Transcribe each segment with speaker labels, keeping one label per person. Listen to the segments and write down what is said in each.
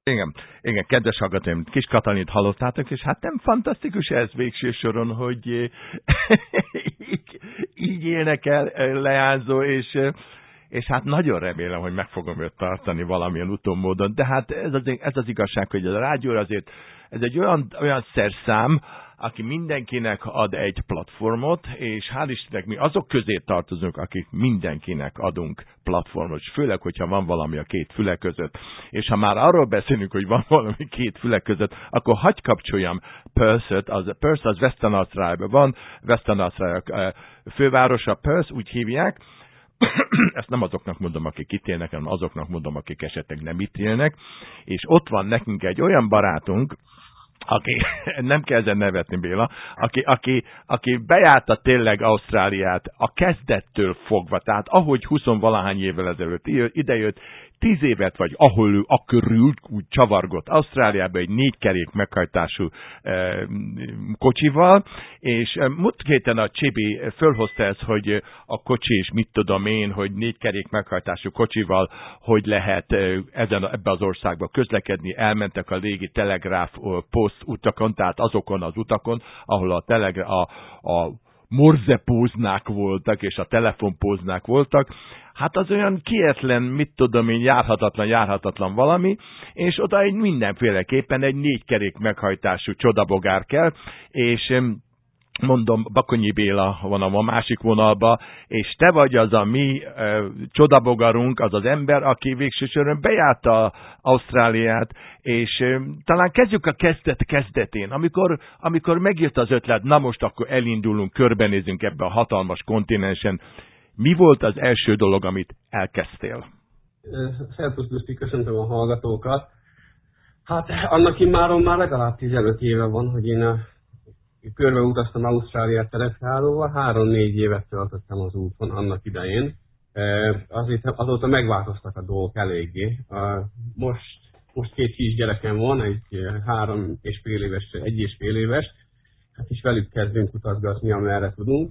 Speaker 1: Igen, igen, kedves hallgatóim, Kis Katalint hallottátok, és hát nem fantasztikus ez végső soron, hogy így élnek el leányzó, és hát nagyon remélem, hogy meg fogom őt tartani valamilyen utómódon, de hát ez az igazság, hogy a rádió azért, ez egy olyan szerszám, aki mindenkinek ad egy platformot, és hál' Istennek mi azok közé tartozunk, akik mindenkinek adunk platformot, főleg, hogyha van valami a két füle között. És ha már arról beszélünk, hogy van valami két füle között, akkor hagyj kapcsoljam Perth-öt, Perth az Western Australiában van, Western Australia fővárosa Perth, úgy hívják. Ezt nem azoknak mondom, akik itt élnek, hanem azoknak mondom, akik esetleg nem itt élnek. És ott van nekünk egy olyan barátunk, aki, nem kell ezen nevetni, Béla, aki bejárta tényleg Ausztráliát a kezdettől fogva, tehát ahogy 20-valahány évvel ezelőtt idejött, 10 évet vagy ahol ő körül úgy csavargott Ausztráliába egy 4 kerék meghajtású kocsival, és múlt héten a Csibi fölhozta ezt, hogy a kocsi és mit tudom én, hogy 4 kerék meghajtású kocsival hogy lehet ebbe az országba közlekedni, elmentek a légi telegráf poszt utakon, tehát azokon az utakon, ahol a morzepóznák voltak, és a telefonpóznák voltak, hát az olyan kietlen, mit tudom én, járhatatlan valami, és oda egy mindenféleképpen egy 4 kerék meghajtású csodabogár kell, és mondom, Bakonyi Béla van a másik vonalba, és te vagy az a mi csodabogarunk, az az ember, aki végső soron bejárta Ausztráliát, és talán kezdjük a kezdetén, amikor megjött az ötlet, na most akkor elindulunk, körbenézünk ebbe a hatalmas kontinensen. Mi volt az első dolog, amit elkezdtél?
Speaker 2: Szervusz, Guszti, köszöntöm a hallgatókat. Hát annak immáron már legalább 15 éve van, hogy én körbeutaztam Ausztráliát terepjáróval, 3-4 évet töltöttem az úton annak idején. Azóta megváltoztak a dolgok eléggé. Most 2 kisgyerekem van, egy 3,5 éves, 1,5 éves. Hát is velük kezdünk utazgatni, amerre tudunk.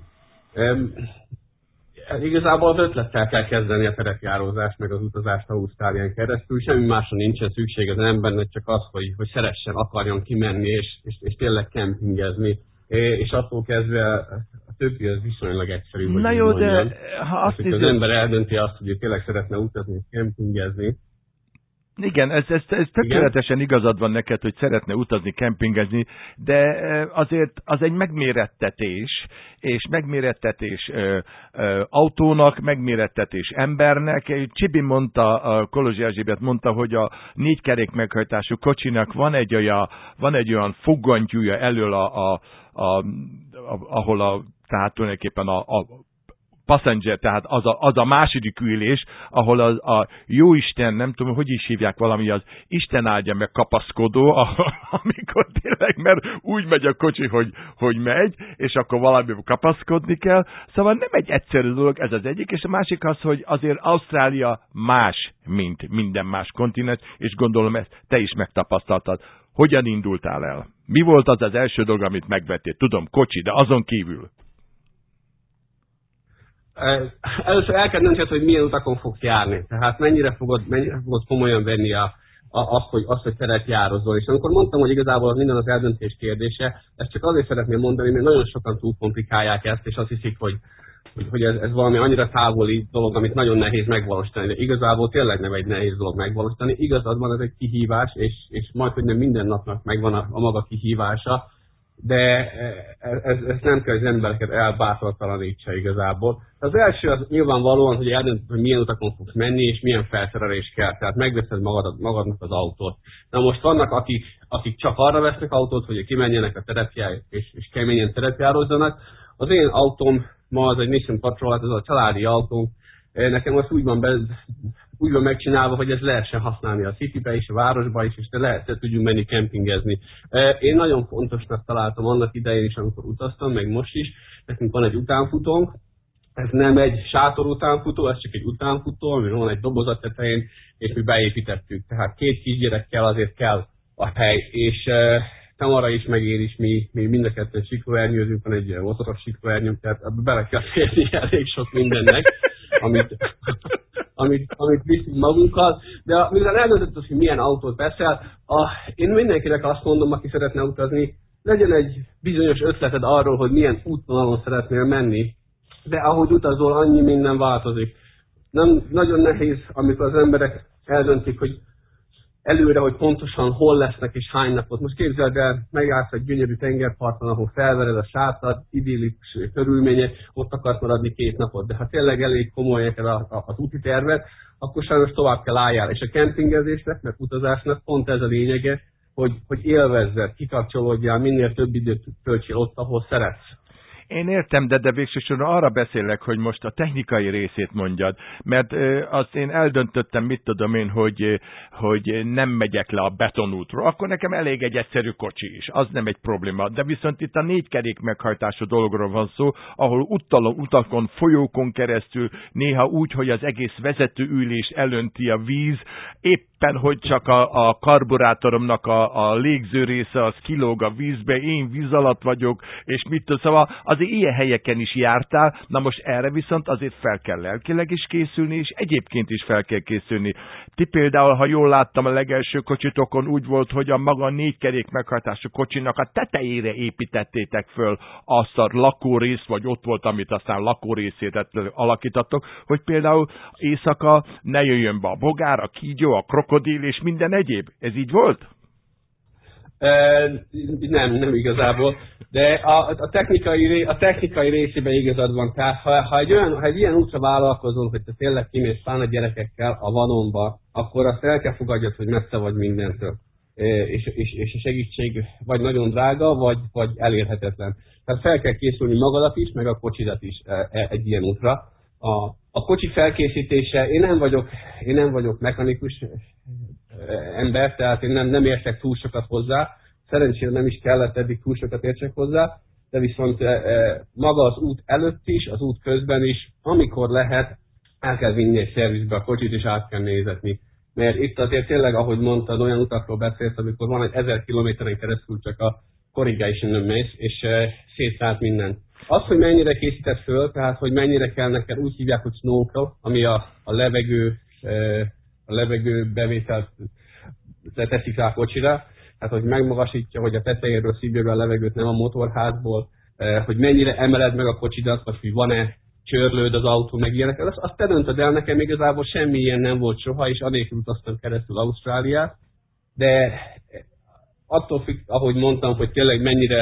Speaker 2: Igazából az ötlettel kell kezdeni a terepjárózást, meg az utazást Ausztrálián keresztül. Semmi másra nincsen szükség az embernek, csak az, hogy szeressen, akarjon kimenni, és tényleg kempingezni. És attól kezdve a többi az viszonylag egyszerű.
Speaker 1: Na jó, mondjam. De ha azt
Speaker 2: hiszem, az ember eldönti azt, hogy tényleg szeretne utazni, kempingezni.
Speaker 1: Igen, ez tökéletesen igazad van neked, hogy szeretne utazni, kempingezni, de azért az egy megmérettetés, és megmérettetés autónak, megmérettetés embernek. Csibi mondta, a Kolozsi Erzsébet mondta, hogy a 4 kerék meghajtású kocsinak van egy olyan fogantyúja elől, ahol tehát tulajdonképpen a passenger, tehát az a második ülés, ahol a jóisten, nem tudom, hogy is hívják, valami az Isten áldja meg kapaszkodó, amikor tényleg, mert úgy megy a kocsi, hogy megy, és akkor valami kapaszkodni kell. Szóval nem egy egyszerű dolog, ez az egyik, és a másik az, hogy azért Ausztrália más, mint minden más kontinens, és gondolom ezt te is megtapasztaltad. Hogyan indultál el? Mi volt az első dolog, amit megvettél? Tudom, kocsi, de azon kívül.
Speaker 2: Először el kell döntsed, hogy milyen utakon fogsz járni. Tehát mennyire fogod komolyan venni azt, hogy terepjározol. És amikor mondtam, hogy igazából az minden az eldöntés kérdése, ezt csak azért szeretném mondani, mert nagyon sokan túl komplikálják ezt, és azt hiszik, hogy ez valami annyira távoli dolog, amit nagyon nehéz megvalósítani. De igazából tényleg nem egy nehéz dolog megvalósítani. Igazad van, ez egy kihívás, és majdhogy nem minden napnak megvan a maga kihívása, de ez nem kell, hogy az embereket elbátortalanítsa igazából. Az első az nyilvánvalóan, hogy eldöntöd, hogy milyen utakon fogsz menni, és milyen felszerelés kell. Tehát megveszed magadnak az autót. Na most vannak, akik csak arra vesznek autót, hogy kimenjenek a terepjára, és keményen terepjározzanak. Az én autóm ma az egy Nissan Patrol, ez a családi autóm. Nekem azt úgy van megcsinálva, hogy ez lehessen használni a citybe is, a városba is, és tudjunk menni kempingezni. Én nagyon fontosnak találtam annak idején is, amikor utaztam, meg most is. Nekünk van egy utánfutónk. Ez nem egy sátor utánfutó, ez csak egy utánfutó, ami van egy doboz a tetején, és mi beépítettük. Tehát 2 kisgyerekkel azért kell a hely, és Tamara is, meg én is, mi mind a ketten siklóernyőzünk, van egy motoros siklóernyőnk, tehát bele kell férni elég sok mindennek, amit amit viszünk magunkkal, de mivel eldöntött, hogy milyen autót veszel, én mindenkinek azt mondom, aki szeretne utazni, legyen egy bizonyos ötleted arról, hogy milyen útvonalon szeretnél menni, de ahogy utazol, annyi minden változik. Nem, nagyon nehéz, amikor az emberek eldöntik, hogy előre, hogy pontosan hol lesznek és hány napot. Most képzeld el, megállsz egy gyönyörű tengerparton, ahol felvered a sátrat, idillikus körülmények, ott akarsz maradni 2 napot. De ha tényleg elég komoly neked az úti tervet, akkor sajnos tovább kell álljál. És a kempingezésnek, meg utazásnak pont ez a lényege, hogy élvezzed, kikapcsolódjál, minél több időt töltsél ott, ahol szeretsz.
Speaker 1: Én értem, de végsősorban arra beszélek, hogy most a technikai részét mondjad, mert azt én eldöntöttem, mit tudom én, hogy nem megyek le a betonútról, akkor nekem elég egy egyszerű kocsi is, az nem egy probléma. De viszont itt a 4 kerék meghajtású dologról van szó, ahol utakon, folyókon keresztül, néha úgy, hogy az egész vezetőülés elönti a víz, éppen, hogy csak a karburátoromnak a légző része az kilóg a vízbe, én víz alatt vagyok, és mit tudom, szóval azért ilyen helyeken is jártál, na most erre viszont azért fel kell lelkileg is készülni, és egyébként is fel kell készülni. Ti például, ha jól láttam, a legelső kocsitokon úgy volt, hogy a maga 4 kerék meghajtású kocsinak a tetejére építettétek föl azt a lakórészt, vagy ott volt, amit aztán lakórészét alakítottok, hogy például éjszaka ne jöjjön be a bogár, a kígyó, a krokodil és minden egyéb. Ez így volt?
Speaker 2: Nem igazából, de a technikai részében igazad van. Tehát ha egy ilyen útra vállalkozol, hogy te tényleg kimész pláne gyerekekkel a vanonba, akkor azt el kell fogadjad, hogy messze vagy mindentől. És a segítség vagy nagyon drága, vagy elérhetetlen. Tehát fel kell készülni magadat is, meg a kocsidat is egy ilyen útra. A kocsi felkészítése, én nem vagyok mechanikus ember, tehát én nem értek túl sokat hozzá, szerencsére nem is kellett eddig túl sokat értsek hozzá, de viszont maga az út előtt is, az út közben is, amikor lehet, el kell vinni egy szervizbe a kocsit, és át kell nézetni. Mert itt azért tényleg, ahogy mondtad, olyan utakról beszélsz, amikor van egy 1000 kilométeren keresztül csak a corrigation-ön mész, és szétszállt mindent. Az, hogy mennyire készített föl, tehát hogy mennyire kell neked, úgy hívják, hogy snorkel, ami a levegő bevételt teszik rá a kocsira, tehát hogy megmagasítja, hogy a tetejéről szívja be a levegőt, nem a motorházból, hogy mennyire emeled meg a kocsidat, vagy hogy van-e csörlőd az autó, meg ilyenek. Azt te döntöd el, nekem igazából semmi ilyen nem volt soha, és anélkül utaztam keresztül Ausztráliát, de attól függ, ahogy mondtam, hogy tényleg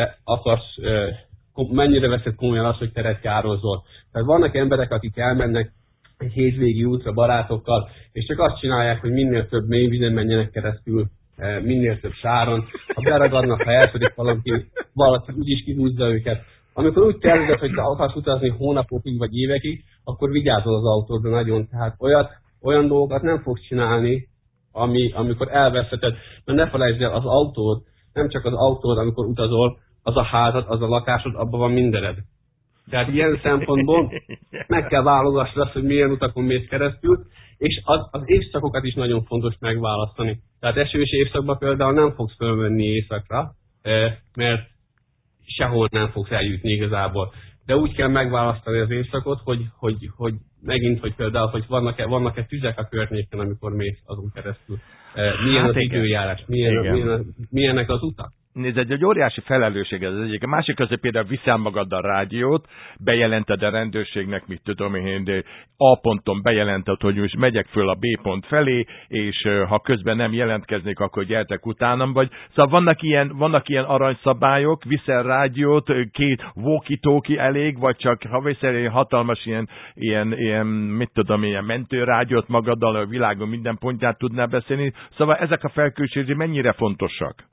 Speaker 2: mennyire veszed komolyan azt, hogy teret kározol. Tehát vannak emberek, akik elmennek egy hétvégi útra barátokkal, és csak azt csinálják, hogy minél több mélyvízen menjenek keresztül, minél több sáron, ha beragadnak, ha eltörik valaki úgyis kihúzza őket. Amikor úgy tervezed, hogy te akarsz utazni hónapokig vagy évekig, akkor vigyázol az autódra nagyon. Tehát olyan dolgokat nem fogsz csinálni, amikor elveszheted. Mert ne felejtsd el, az autód, nem csak az autód, amikor utazol, az a házad, az a lakásod, abban van mindened. Tehát ilyen szempontból meg kell válogatni azt, hogy milyen utakon mész keresztül, és az évszakokat is nagyon fontos megválasztani. Tehát esős évszakban például nem fogsz fölmenni éjszakra, mert sehol nem fogsz eljutni igazából. De úgy kell megválasztani az évszakot, hogy megint, hogy például, hogy vannak-e tüzek a környéken, amikor mész azon keresztül. Milyen az időjárás, milyenek az utak.
Speaker 1: Nézd, egy óriási felelősség ez egyik. A másik az, hogy például viszel magaddal a rádiót, bejelented a rendőrségnek, mit tudom én, de A ponton bejelented, hogy most megyek föl a B pont felé, és ha közben nem jelentkeznék, akkor gyertek utánam, vagy. Szóval vannak ilyen aranyszabályok, viszel rádiót, 2 walkie-talkie elég, vagy csak ha viszel egy hatalmas ilyen mit tudom, ilyen mentőrádiót magaddal, a világon minden pontját tudnál beszélni. Szóval ezek a felkészülések mennyire fontosak?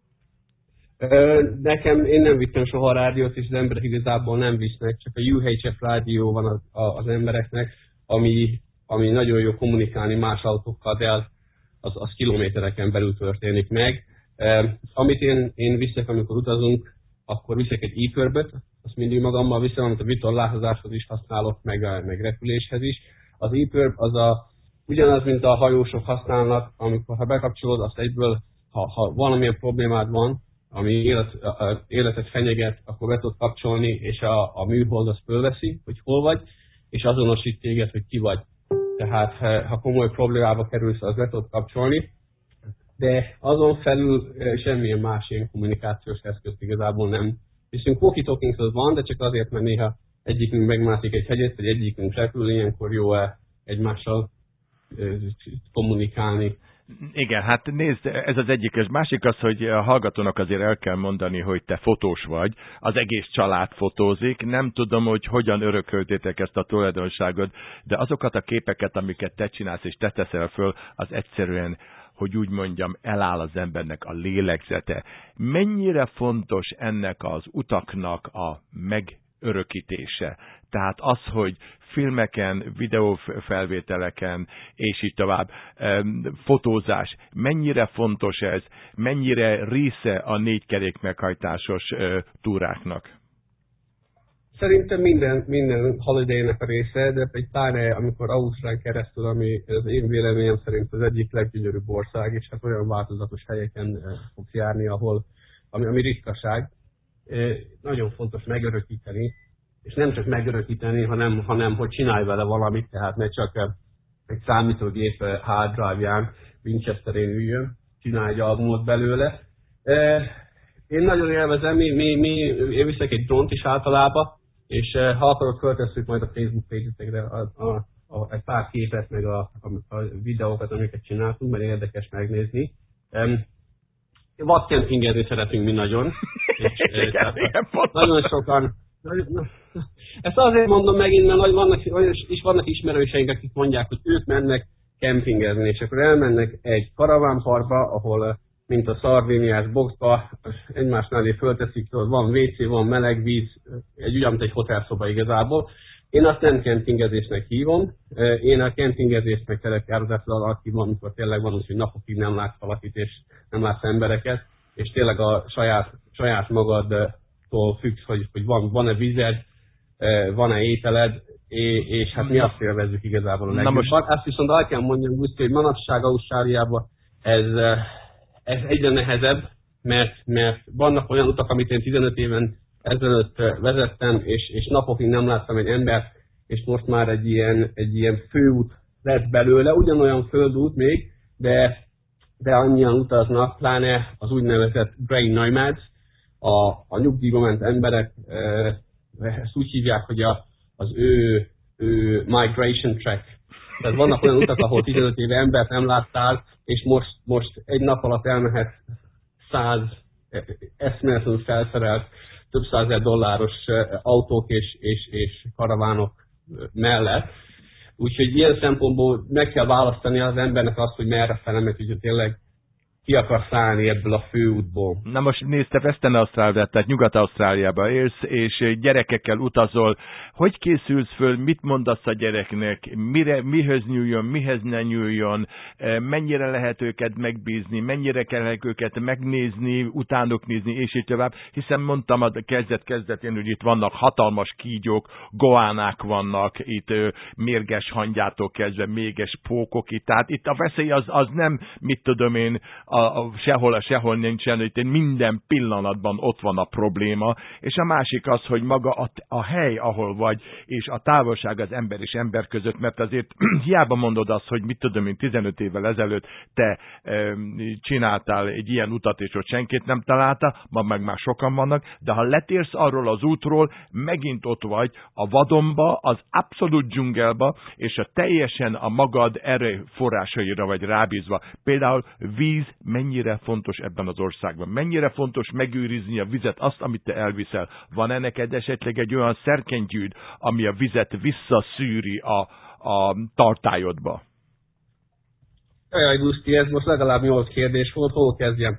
Speaker 2: Én nem vittem soha rádiót, és az emberek igazából nem visznek, csak a UHF rádió van az embereknek, ami nagyon jó kommunikálni más autókkal, de az kilométereken belül történik meg. Amit én viszek, amikor utazunk, akkor viszek egy e-körböt, azt mindig magammal viszem, amit a vitorlázáshoz is használok, meg repüléshez is. Az e-körb az ugyanaz, mint a hajósok használnak, amikor ha bekapcsolod, azt egyből, ha valamilyen problémád van, ami életet fenyeget, akkor be tudod kapcsolni, és a műhold azt fölveszi, hogy hol vagy, és azonosít téged, hogy ki vagy. tehát ha komoly problémába kerülsz, az le tudod kapcsolni, de azon felül semmilyen más ilyen kommunikációs eszközt igazából nem. Viszont walkie-talking az van, de csak azért, mert néha egyikünk megmászik egy hegyet, vagy egyikünk repül, ilyenkor jó egymással kommunikálni.
Speaker 1: Igen, hát nézd, ez az egyik, és másik az, hogy a hallgatónak azért el kell mondani, hogy te fotós vagy, az egész család fotózik, nem tudom, hogy hogyan örököltétek ezt a tulajdonságot, de azokat a képeket, amiket te csinálsz és te teszel föl, az egyszerűen, hogy úgy mondjam, eláll az embernek a lélegzete. Mennyire fontos ennek az utaknak a megörökítése? Tehát az, hogy filmeken, videófelvételeken, és így tovább, fotózás, mennyire fontos ez, mennyire része a 4 kerék meghajtásos túráknak?
Speaker 2: Szerintem minden holidaynek a része, de egy pláne, amikor Ausztrán keresztül, ami az én véleményem szerint az egyik leggyönyörűbb ország, és hát olyan változatos helyeken fogsz járni, ahol, ami ritkaság. Nagyon fontos megörökíteni, és nem csak megörökíteni, hanem hogy csinálj vele valamit, tehát ne csak egy számítógép hard drive-ján Winchesterén üljön, csinálj egy albumot belőle. Én nagyon élvezem, én viszek egy drónt is általában, és ha akarod, föltesszük majd a Facebook page-ekre egy pár képet, meg a videókat, amiket csináltunk, mert érdekes megnézni. Vadkempingezni szeretünk mi nagyon. És, nagyon sokan. Ezt azért mondom megint, mert vannak ismerőseink, akik mondják, hogy ők mennek kempingezni, és akkor elmennek egy karavánparkba, ahol mint a szardéniás boxba, egymás mellé fölteszik, van WC, van meleg víz, ugyanúgy egy hotelszoba igazából. Én azt nem kempingezésnek hívom, én a kempingezésnek terepjározással aktívan, amikor tényleg van úgy, hogy napokig nem látsz valakit, és nem látsz embereket, és tényleg a saját magadtól függsz, hogy van-e vízed, van-e ételed, és hát mi azt élvezzük igazából a legjobban. Azt viszont el kell mondjam, Guszti, hogy manapság Ausztráliában ez egyre nehezebb, mert vannak olyan utak, amit én 15 éven ezelőtt vezettem, és napokig nem láttam egy embert, és most már egy ilyen főút lett belőle, ugyanolyan földút még, de annyian utaznak, pláne az úgynevezett Grey Nomads, a nyugdíjba ment emberek, ezt úgy hívják, hogy az ő migration track. Tehát vannak olyan utak, ahol 15 éve embert nem láttál, és most egy nap alatt elmehet 100 eszméletlenül felszerelt, több $100,000 autók és karavánok mellett. Úgyhogy ilyen szempontból meg kell választani az embernek azt, hogy merre felemet, hogy tényleg ki akar szállni ebből a főútból.
Speaker 1: Na most nézd, te Western Ausztráliában, tehát Nyugat-Ausztráliában élsz, és gyerekekkel utazol. Hogy készülsz föl, mit mondasz a gyereknek, mihez nyúljon, mihez ne nyúljon, mennyire lehet őket megbízni, mennyire kell őket megnézni, utánuk nézni, és így tovább. Hiszen mondtam a kezdetén, hogy itt vannak hatalmas kígyók, goánák vannak, itt mérges hangyától kezdve méges pókok itt. Tehát itt a veszély az nem, mit tudom én, sehol nincsen, hogy minden pillanatban ott van a probléma, és a másik az, hogy maga a hely, ahol vagy, és a távolság az ember és ember között, mert azért hiába mondod azt, hogy mit tudom én, 15 évvel ezelőtt te csináltál egy ilyen utat, és ott senkit nem találta, ma meg már sokan vannak, de ha letérsz arról az útról, megint ott vagy a vadonba, az abszolút dzsungelba, és a teljesen a magad erőforrásaira vagy rábízva. Például víz mennyire fontos ebben az országban. Mennyire fontos megőrizni a vizet, azt, amit te elviszel. Van neked esetleg egy olyan szerkentyűd, ami a vizet visszaszűri a tartályodba?
Speaker 2: Jaj, Guszti, ez most legalább 8 kérdés volt, hol kezdjem?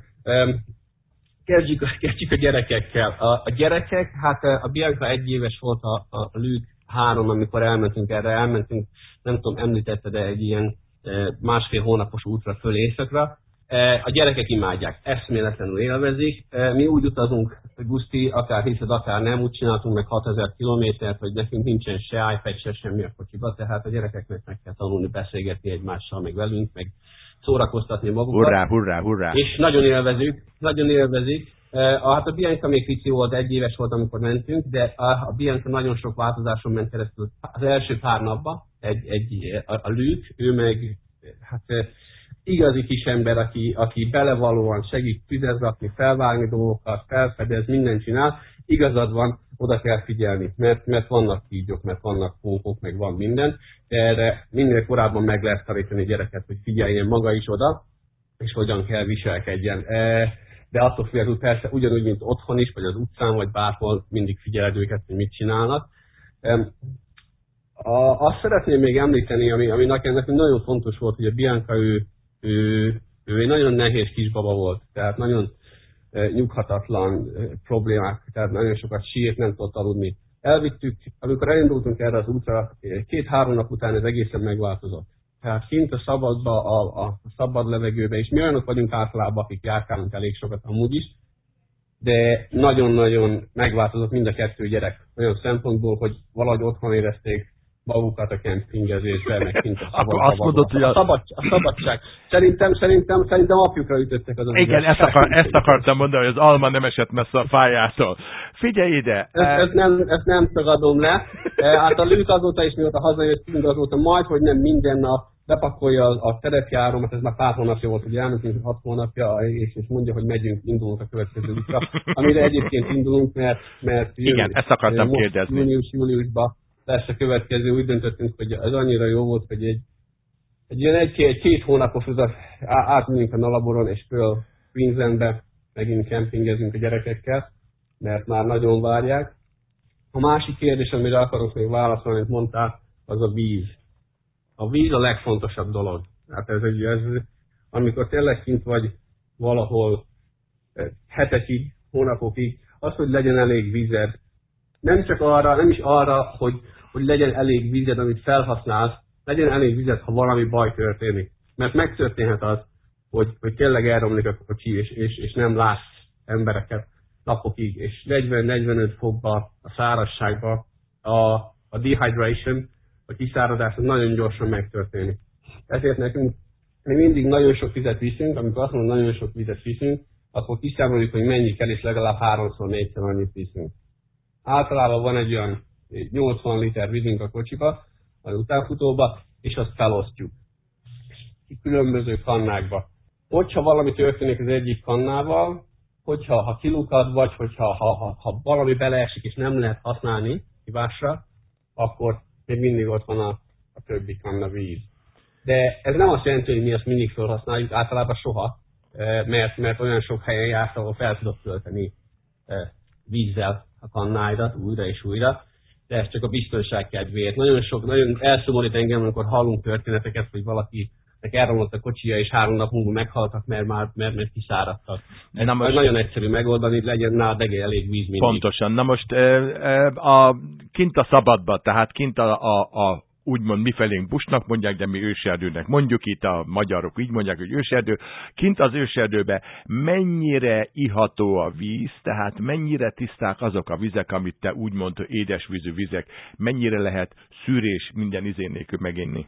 Speaker 2: Kezdjük a gyerekekkel. A gyerekek, hát a Bianca 1 éves volt, a Luke 3, amikor elmentünk, nem tudom, említette, de egy ilyen 1,5 hónapos útra föl éjszakra. A gyerekek imádják, eszméletlenül élvezik. Mi úgy utazunk, Guszti, akár hiszed, akár nem, úgy csináltunk meg 6000 kilométert, hogy nekünk nincsen se iPad, se semmi a kocsiba, tehát a gyerekeknek meg kell tanulni beszélgetni egymással, meg velünk, meg szórakoztatni magukat.
Speaker 1: Hurrá, hurrá, hurrá!
Speaker 2: És nagyon élvezik. Hát a Bianca még kicsi volt, 1 éves volt, amikor mentünk, de a Bianca nagyon sok változáson ment keresztül. Az első pár napban a Luke, ő meg hát igazi kis ember, aki belevalóan segít tüzet rakni, felvágni dolgokat, felfedez, mindent csinál. Igazad van, oda kell figyelni, mert vannak kígyók, mert vannak pókok, meg van minden, de erre minél korábban meg lehet tanítani a gyereket, hogy figyeljen maga is oda, és hogyan kell viselkedjen. De attól függetlenül persze ugyanúgy, mint otthon is, vagy az utcán, vagy bárhol mindig figyeled őket, hogy mit csinálnak. Azt szeretném még említeni, ami nekem nagyon fontos volt, hogy a Bianca ő egy nagyon nehéz kisbaba volt, tehát nagyon nyughatatlan problémák, tehát nagyon sokat sírt, nem tudott aludni. Elvittük, amikor elindultunk erre az útra, 2-3 nap után ez egészen megváltozott. Tehát kint a szabadba, a szabad levegőbe, és mi olyanok vagyunk általában, akik járkálunk elég sokat amúgy is, de nagyon-nagyon megváltozott mind a 2 gyerek. Olyan szempontból, hogy valahogy otthon érezték magukat a kempingezésben, meg kint a szabad.
Speaker 1: Akkor azt mondod, hogy
Speaker 2: a szabadság. Szerintem apjukra ütöttek az
Speaker 1: igen, ezt akartam mondani, hogy az alma nem esett messze a fájától. Figyelj ide!
Speaker 2: Ezt nem tagadom le. Hát a Luke azóta is, mióta hazajöttünk, azóta majd, hogy nem minden nap bepakolja a terepjárómat, ez már pár hónapja volt, hogy elmentünk 6 hónapja, és mondja, hogy indulunk a következő útra, amire egyébként indulunk, mert
Speaker 1: igen, ezt akartam kérdezni.
Speaker 2: Júniusban lesz a következő, úgy döntöttünk, hogy ez annyira jó volt, hogy egy ilyen 1-2 hónapos utat átmegyünk a Nalaboron, és föl Queenslandbe megint kempingezünk a gyerekekkel, mert már nagyon várják. A másik kérdés, amire akarok még válaszolni, amit mondtál, az a víz. A víz a legfontosabb dolog. Hát ez amikor tényleg kint vagy valahol hetekig, hónapokig, az, hogy legyen elég vízed. Nem is arra, hogy legyen elég vízed, amit felhasználsz, legyen elég vízed, ha valami baj történik. Mert megtörténhet az, hogy tényleg elromlik a kocsi, és nem látsz embereket napokig, és 40-45 fokba, a szárazságba, a dehydration, a kiszáradás nagyon gyorsan megtörténik. Ezért nekünk mi mindig nagyon sok vizet viszünk, amikor azt mondom, nagyon sok vizet viszünk, akkor kiszámoljuk, hogy mennyi kell, és legalább 3-4-szer annyit viszünk. Általában van egy olyan 80 liter vízünk a kocsiba, az utánfutóba, és azt felosztjuk. Különböző kannákba. Hogyha valami történik az egyik kannával, ha kilukad, vagy ha valami beleesik, és nem lehet használni hibásra, akkor még mindig ott van a többi kanna víz. De ez nem azt jelenti, hogy mi ezt mindig felhasználjuk, általában soha, mert olyan sok helyen jársz, ahol fel tudok tölteni vízzel a kannáidat újra és újra, de ez csak a biztonság kedvéért. Nagyon elszomorít engem, amikor hallunk történeteket, hogy valakinek elromlott a kocsija, és 3 nap múlva meghaltak, mert kiszáradtak. Nagyon egyszerű megoldani, legyen nálad elég víz mindig.
Speaker 1: Pontosan. Na most kint a szabadba, tehát kint a úgymond mifelénk busnak mondják, de mi őserdőnek mondjuk, itt a magyarok így mondják, hogy őserdő. Kint az őserdőbe mennyire iható a víz, tehát mennyire tiszták azok a vizek, amit te úgymond édesvízű vizek, mennyire lehet szűrés minden izén nélkül meginni?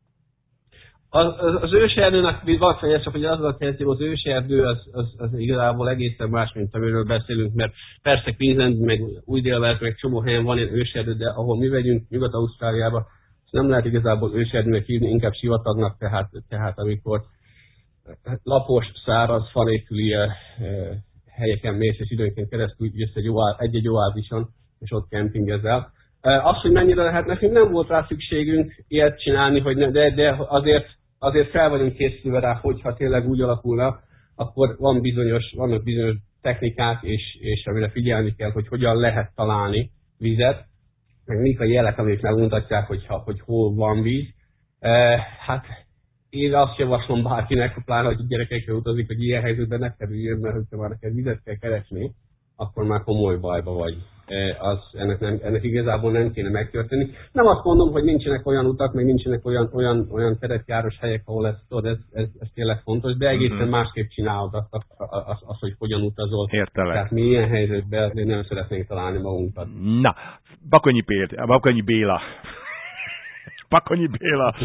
Speaker 2: Az őserdőnek valószínűleg csak, hogy azzal kezdjük, az őserdő az igazából egészen más, mint amiről beszélünk, mert persze Queensland, meg Új-Dél-Wales, meg csomó helyen van ilyen őserdő, de ahol mi vagyunk, Nyugat-Ausztráliában, nem lehet igazából őserdőnek hívni, inkább sivatagnak, tehát amikor lapos, száraz, fa nélküli helyeken mész, és időnként keresztül jössz egy oázison, és ott kempingezel. Az, hogy mennyire lehet, nekünk nem volt rá szükségünk ilyet csinálni, hogy de azért fel vagyunk készülve rá, hogyha tényleg úgy alakulna, akkor vannak bizonyos technikák, és amire figyelni kell, hogy hogyan lehet találni vizet, meg mik a jelek, amik megmutatják, hogy hol van víz. Hát én azt javaslom bárkinek, pláne, hogy gyerekekkel utazik, hogy ilyen helyzetben ne kerüljön, mert hogyha már neked vizet kell keresni, akkor már komoly bajba vagy. Ennek igazából nem kéne megtörténni. Nem azt mondom, hogy nincsenek olyan utak, meg nincsenek olyan terepjáros helyek, ahol ez tényleg fontos, de egészen másképp csinálod azt, hogy hogyan utazol.
Speaker 1: Értelek.
Speaker 2: Tehát mi ilyen helyzetben nem szeretnénk találni magunkat.
Speaker 1: Na, Bakonyi Béla. Bakonyi Béla.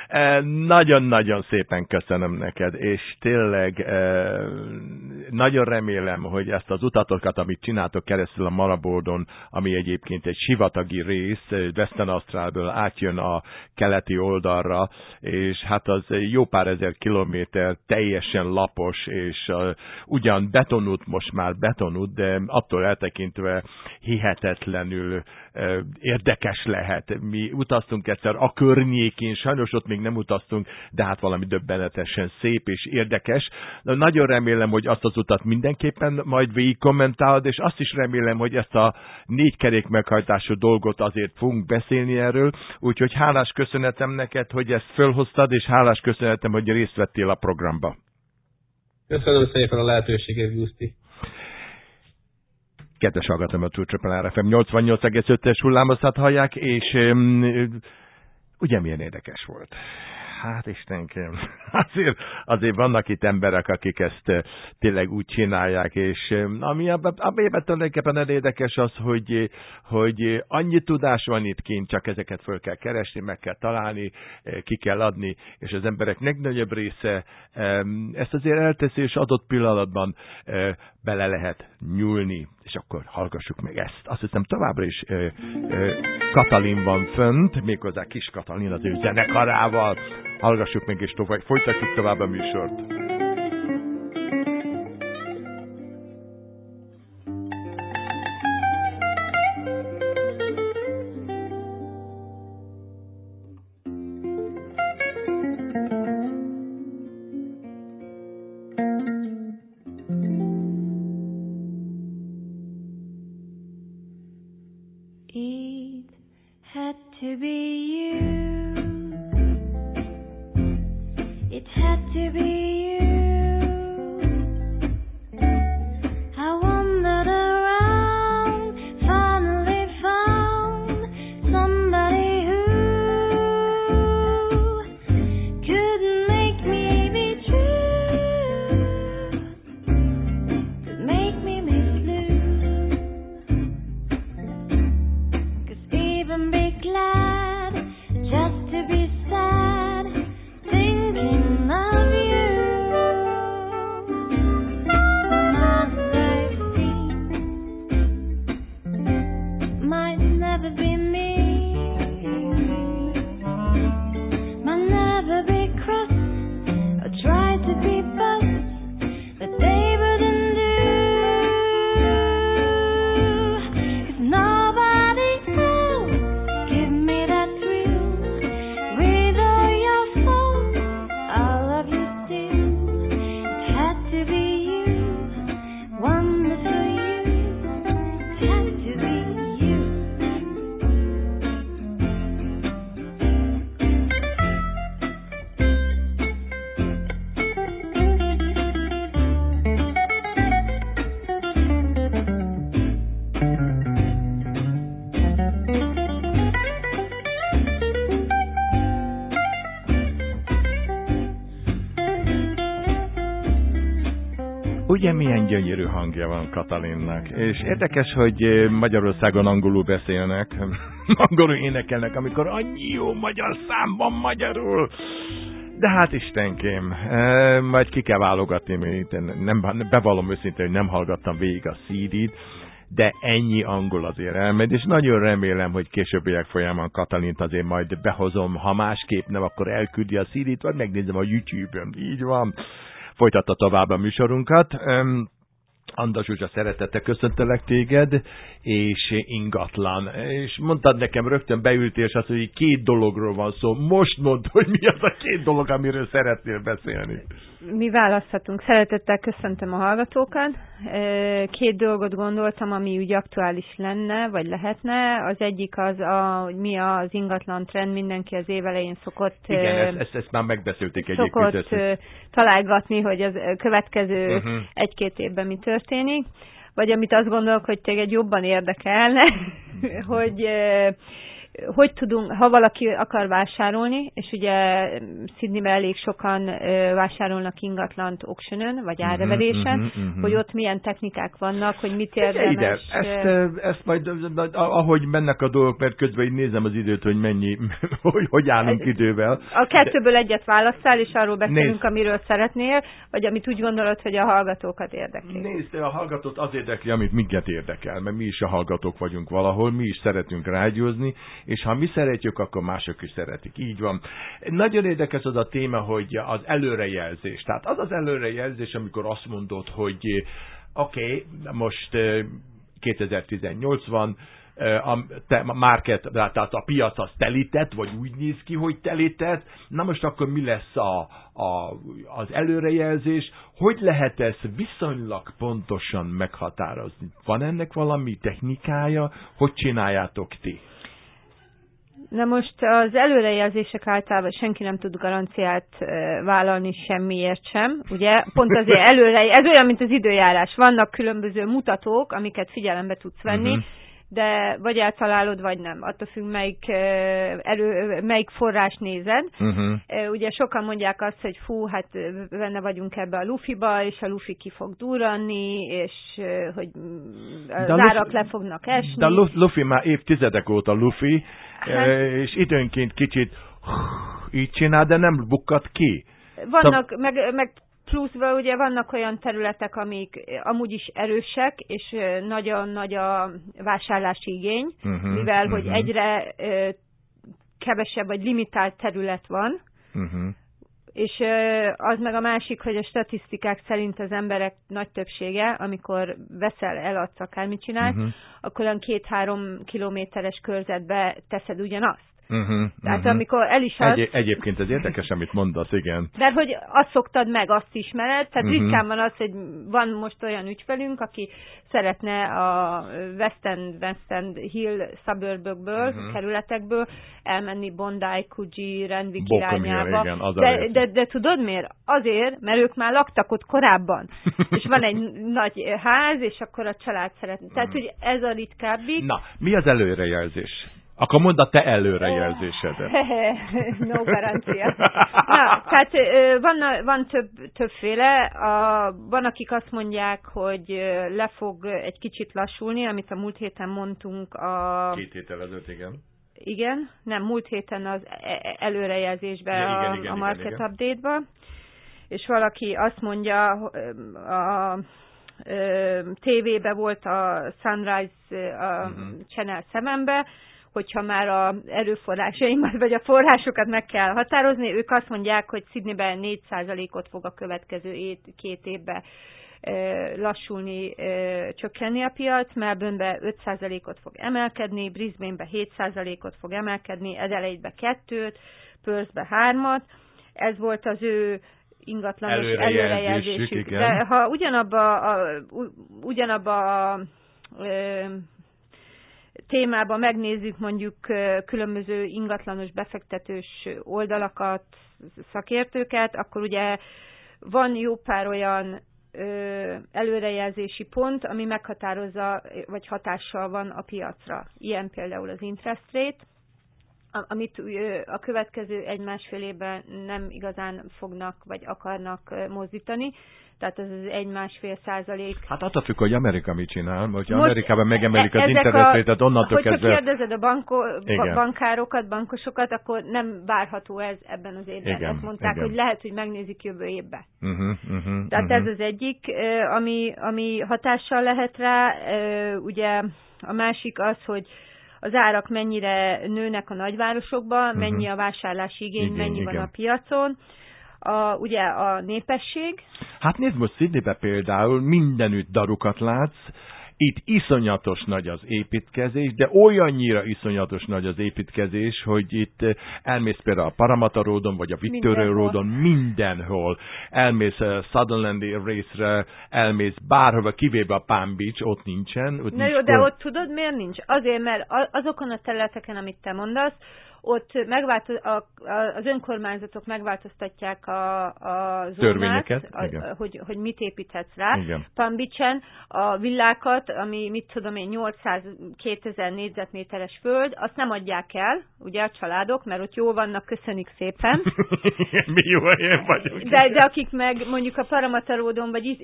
Speaker 1: Nagyon-nagyon szépen köszönöm neked, és tényleg nagyon remélem, hogy ezt az utatokat, amit csináltok keresztül a Marabordon, ami egyébként egy sivatagi rész, Western Austrálból átjön a keleti oldalra, és hát az jó pár ezer kilométer, teljesen lapos, és ugyan betonút, most már betonút, de attól eltekintve hihetetlenül érdekes lehet. Mi utaztunk egyszer a környékén, sajnos ott még nem utaztunk, de hát valami döbbenetesen szép és érdekes. Nagyon remélem, hogy azt az utat mindenképpen majd végig kommentálod, és azt is remélem, hogy ezt a 4 kerék meghajtású dolgot azért fogunk beszélni erről, úgyhogy hálás köszönetem neked, hogy ezt fölhoztad, és hálás köszönetem, hogy részt vettél a programba.
Speaker 2: Köszönöm szépen a lehetőséget, Guszti.
Speaker 1: Kedves hallgatom, a True FM 88,5-es hullámoszat hallják, és ugye milyen érdekes volt. Hát Istenkém, azért vannak itt emberek, akik ezt tényleg úgy csinálják, és ami ebben tulajdonképpen érdekes az, hogy annyi tudás van itt kint, csak ezeket föl kell keresni, meg kell találni, ki kell adni, és az emberek legnagyobb része ezt azért elteszi, és adott pillanatban bele lehet nyúlni, és akkor hallgassuk meg ezt. Azt hiszem továbbra is Katalin van fönt, méghozzá Kis Katalin az ő zenekarával. Hallgassuk meg, és tovább, folytatjuk tovább a műsort.
Speaker 3: It had to be you. It had to be you. I wandered around, finally found somebody who could make me be true, could make me miss blue, could even be glad just to be sad, thinking of you. Not very seen, might never be me, might never be cross or try to be fussed, but they wouldn't do. 'Cause nobody else give me that thrill. With all your faults, I love you still. It had to be you, wonderful you. It had to be you.
Speaker 1: Ugye milyen gyönyörű hangja van Katalinnak, és érdekes, hogy Magyarországon angolul beszélnek, angolul énekelnek, amikor annyi jó magyar szám van magyarul. De hát Istenkém, majd ki kell válogatni, mert nem, bevallom őszintén, hogy nem hallgattam végig a CD-t, de ennyi angol azért elmegy, és nagyon remélem, hogy későbbiek folyamán Katalint azért majd behozom, ha másképp nem, akkor elküldi a CD-t, vagy megnézem a YouTube-ön, így van. Folytatta tovább a műsorunkat. Anda Zsuzsa, szeretettel köszöntelek téged, és ingatlan. És mondtad nekem, rögtön beültél, és azt, hogy 2 dologról van szó. Most mondd, hogy mi az a 2 dolog, amiről szeretnél beszélni.
Speaker 4: Mi választhatunk. Szeretettel köszöntöm a hallgatókat. 2 dolgot gondoltam, ami úgy aktuális lenne, vagy lehetne. Az egyik az, hogy mi az ingatlan trend, mindenki az év elején szokott...
Speaker 1: Igen, ezt már megbeszélték egyébként.
Speaker 4: Szokott találgatni, hogy az következő 1-2 évben mi történik. Vagy amit azt gondolok, hogy téged jobban érdekelne, hogy hogy tudunk, ha valaki akar vásárolni, és ugye Sydneyben elég sokan vásárolnak ingatlant auctionön, vagy árrevelésen, hogy ott milyen technikák vannak, hogy mit érdemes.
Speaker 1: Ezt majd, ahogy mennek a dolgok, mert közben így nézem az időt, hogy mennyi, hogy állunk idővel.
Speaker 4: A kettőből egyet válasszál, és arról beszélünk, amiről szeretnél, vagy amit úgy gondolod, hogy a hallgatókat érdekli.
Speaker 1: Nézd, a hallgatót az érdekli, amit minket érdekel, mert mi is a hallgatók vagyunk valahol, mi is szeretünk rádiózni, és ha mi szeretjük, akkor mások is szeretik. Így van. Nagyon érdekes az a téma, hogy az előrejelzés. Tehát az előrejelzés, amikor azt mondod, hogy oké, most 2018 van, a market, tehát a piac az telített, vagy úgy néz ki, hogy telített. Na most akkor mi lesz az előrejelzés? Hogy lehet ezt viszonylag pontosan meghatározni? Van ennek valami technikája? Hogy csináljátok ti?
Speaker 4: Na most az előrejelzések általában senki nem tud garanciát vállalni semmiért sem, ugye? Pont azért ez olyan, mint az időjárás. Vannak különböző mutatók, amiket figyelembe tudsz venni, de vagy eltalálod, vagy nem. Attól függ, melyik forrás nézed. Ugye sokan mondják azt, hogy hát benne vagyunk ebbe a lufiba, és a lufi ki fog durranni, és hogy az árak le fognak esni.
Speaker 1: De a lufi már évtizedek óta lufi, és időnként kicsit így csinál, de nem bukkat ki.
Speaker 4: Vannak, meg pluszban ugye vannak olyan területek, amik amúgy is erősek, és nagyon nagy a vásárlási igény, mivel hogy egyre kevesebb vagy limitált terület van, és az meg a másik, hogy a statisztikák szerint az emberek nagy többsége, amikor veszel, eladsz, akármit csinálsz, akkor olyan 2-3 kilométeres körzetbe teszed ugyanazt. Tehát amikor el is adsz...
Speaker 1: Egyébként ez érdekes, amit mondasz, igen.
Speaker 4: De hogy azt szoktad meg, azt ismered, tehát ritkán van az, hogy van most olyan ügyfelünk, aki szeretne a West End Hill suburbokből, kerületekből elmenni Bondi, Coogee, Randwick irányába. De tudod miért? Azért, mert ők már laktak ott korábban. És van egy nagy ház, és akkor a család szeretne. Tehát, hogy ez a ritkábbik.
Speaker 1: Na, mi az előrejelzés? Akkor mondd a te előrejelzésedet.
Speaker 4: No garancia. Na, tehát van többféle. Van, akik azt mondják, hogy le fog egy kicsit lassulni, amit a múlt héten mondtunk.
Speaker 1: 2 héttel ezelőtt, igen.
Speaker 4: Igen, nem, múlt héten az előrejelzésben, a market update-ban. És valaki azt mondja, a tévében volt a Sunrise a Channel 7-ben, hogyha már az erőforrásaimat, vagy a forrásokat meg kell határozni, ők azt mondják, hogy Sydneyben 4%-ot fog a következő 2 évben lassulni, csökkenni a piac, Melbourne-ben 5%-ot fog emelkedni, Brisbane-ben 7%-ot fog emelkedni, Adelaide-ben 2-t, Perth-ben 3-at. Ez volt az ő ingatlanos előrejelzésük. De ha ugyanabba a témában megnézzük mondjuk különböző ingatlanos befektetős oldalakat, szakértőket, akkor ugye van jó pár olyan előrejelzési pont, ami meghatározza, vagy hatással van a piacra. Ilyen például az interest rate, amit a következő 1-1,5 évben nem igazán fognak, vagy akarnak mozdítani. Tehát ez az 1-1,5%.
Speaker 1: Hát attól függ, hogy Amerika mit csinál, hogyha Amerikában megemelik az interest rate-et, onnantól kezdve...
Speaker 4: Hogyha kérdezed a bankárokat, bankosokat, akkor nem várható ez ebben az évben.
Speaker 1: Igen,
Speaker 4: ezt mondták,
Speaker 1: igen.
Speaker 4: hogy lehet, hogy megnézik jövő évben. Tehát ez az egyik, ami hatással lehet rá. Ugye a másik az, hogy az árak mennyire nőnek a nagyvárosokban, mennyi a vásárlási igény, mennyi van a piacon. Ugye a népesség.
Speaker 1: Hát nézd, most Sydneyben például mindenütt darukat látsz, itt iszonyatos nagy az építkezés, de olyannyira iszonyatos nagy az építkezés, hogy itt elmész például a Parramatta Roadon, vagy a Victoria Roadon, mindenhol. Elmész a Sutherlandi részre, elmész bárhova, kivéve a Palm Beach, ott nincsen.
Speaker 4: Ott nincs jó, de ott tudod, miért nincs? Azért, mert azokon a területeken, amit te mondasz, ott az önkormányzatok megváltoztatják a zónát, hogy mit építhetsz rá. Palm Beach-en a villákat, ami mit tudom én 800-2000 négyzetméteres föld, azt nem adják el, ugye a családok, mert ott jól vannak, köszönjük szépen.
Speaker 1: Mi jó helyen vagyunk.
Speaker 4: De akik meg mondjuk a Parramatta Roadon, vagy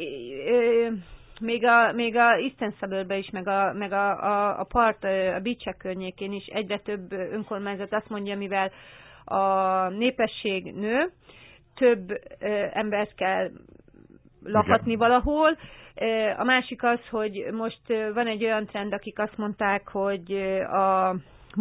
Speaker 4: még a Eastern Suburb-ben is, meg a part, a beach-ek környékén is egyre több önkormányzat azt mondja, mivel a népesség nő, több embert kell lakatni valahol. A másik az, hogy most van egy olyan trend, akik azt mondták, hogy a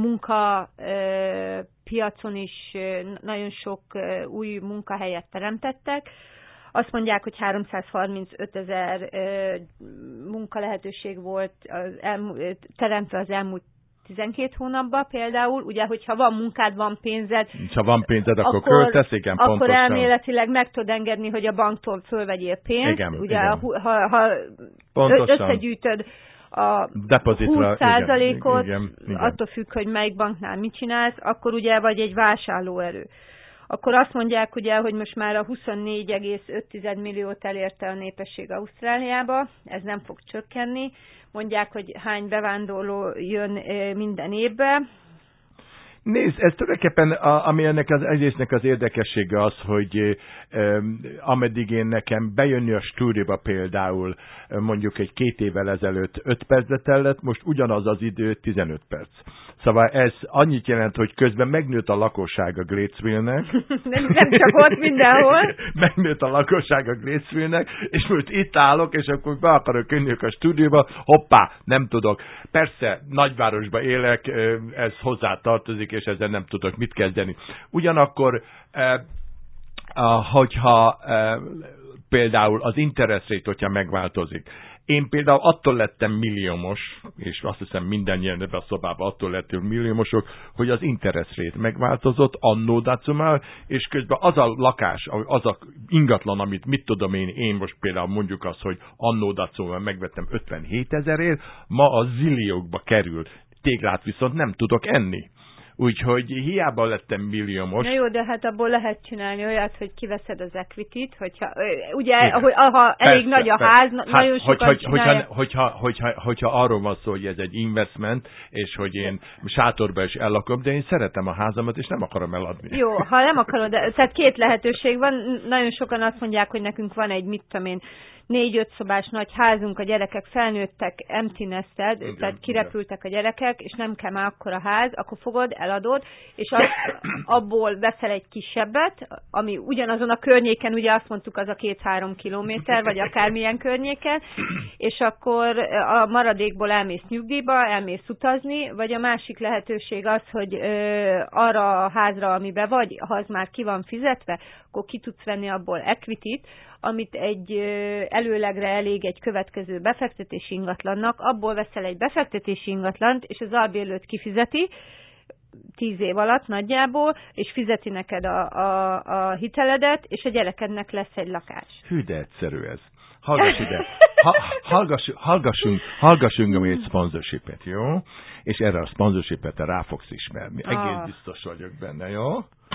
Speaker 4: munkapiacon is nagyon sok új munkahelyet teremtettek. Azt mondják, hogy 335 000 munkalehetőség volt teremtve az elmúlt 12 hónapban például. Ugye, hogyha van munkád, van pénzed.
Speaker 1: Ha van pénzed, akkor költesz, igen, pontosan.
Speaker 4: Akkor elméletileg meg tudod engedni, hogy a banktól fölvegyél pénzt.
Speaker 1: Igen,
Speaker 4: ugye,
Speaker 1: igen.
Speaker 4: Ha összegyűjtöd a 20%-ot, attól függ, hogy melyik banknál mit csinálsz, akkor ugye vagy egy vásárlóerő. Akkor azt mondják, ugye, hogy most már a 24,5 milliót elérte a népesség Ausztráliába, ez nem fog csökkenni. Mondják, hogy hány bevándorló jön minden évben.
Speaker 1: Nézd, ez tulajdonképpen, ami ennek az egésznek az érdekessége az, hogy ameddig én nekem bejönni a stúdióba például mondjuk egy 2 évvel ezelőtt 5 percbe tellett, most ugyanaz az idő 15 perc. Szóval ez annyit jelent, hogy közben megnőtt a lakosság a Gatesville-nek.
Speaker 4: Nem csak ott, mindenhol.
Speaker 1: Megnőtt a lakosság a Gatesville-nek, és most itt állok, és akkor be akarok jönni a stúdióba, hoppá, nem tudok. Persze, nagyvárosban élek, ez hozzá tartozik, és ezzel nem tudok mit kezdeni. Ugyanakkor, hogyha például az interest rate, hogyha megváltozik, én például attól lettem milliómos, és azt hiszem mindannyian ebben a szobában attól lettünk milliómosok, hogy az interest rate megváltozott annó dacumál, és közben az a lakás, az a ingatlan, amit mit tudom én most például mondjuk azt, hogy annó dacumál megvettem 57 000-ért, ma a zilliókba kerül. Téglát viszont nem tudok enni. Úgyhogy hiába lettem milliómos.
Speaker 4: Na jó, de hát abból lehet csinálni olyat, hogy kiveszed az equity-t, hogyha, ugye, ha elég nagy a ház, nagyon sokan csinálják.
Speaker 1: Hogyha arról van szó, hogy ez egy investment, és hogy én sátorba is ellakom, de én szeretem a házamat, és nem akarom eladni.
Speaker 4: Jó, ha nem akarod, tehát 2 lehetőség van, nagyon sokan azt mondják, hogy nekünk van egy, mit tudom én, 4-5 szobás nagy házunk, a gyerekek felnőttek, empty nested, tehát kirepültek a gyerekek, és nem kell már akkora ház, akkor fogod, eladod, és abból veszel egy kisebbet, ami ugyanazon a környéken, ugye azt mondtuk, az a 2-3 kilométer, vagy akármilyen környéken, és akkor a maradékból elmész nyugdíjba, elmész utazni, vagy a másik lehetőség az, hogy arra a házra, amiben vagy, ha az már ki van fizetve, akkor ki tudsz venni abból equity-t, amit egy előlegre elég egy következő befektetési ingatlannak, abból veszel egy befektetési ingatlant, és az albérlőt kifizeti 10 év alatt nagyjából, és fizeti neked a hiteledet, és a gyerekednek lesz egy lakás.
Speaker 1: Hű, de egyszerű ez. Hallgass ide. Hallgassunk ami egy sponsorshipet, jó? És erre a sponsorshipet rá fogsz ismerni. Egész biztos vagyok benne, jó?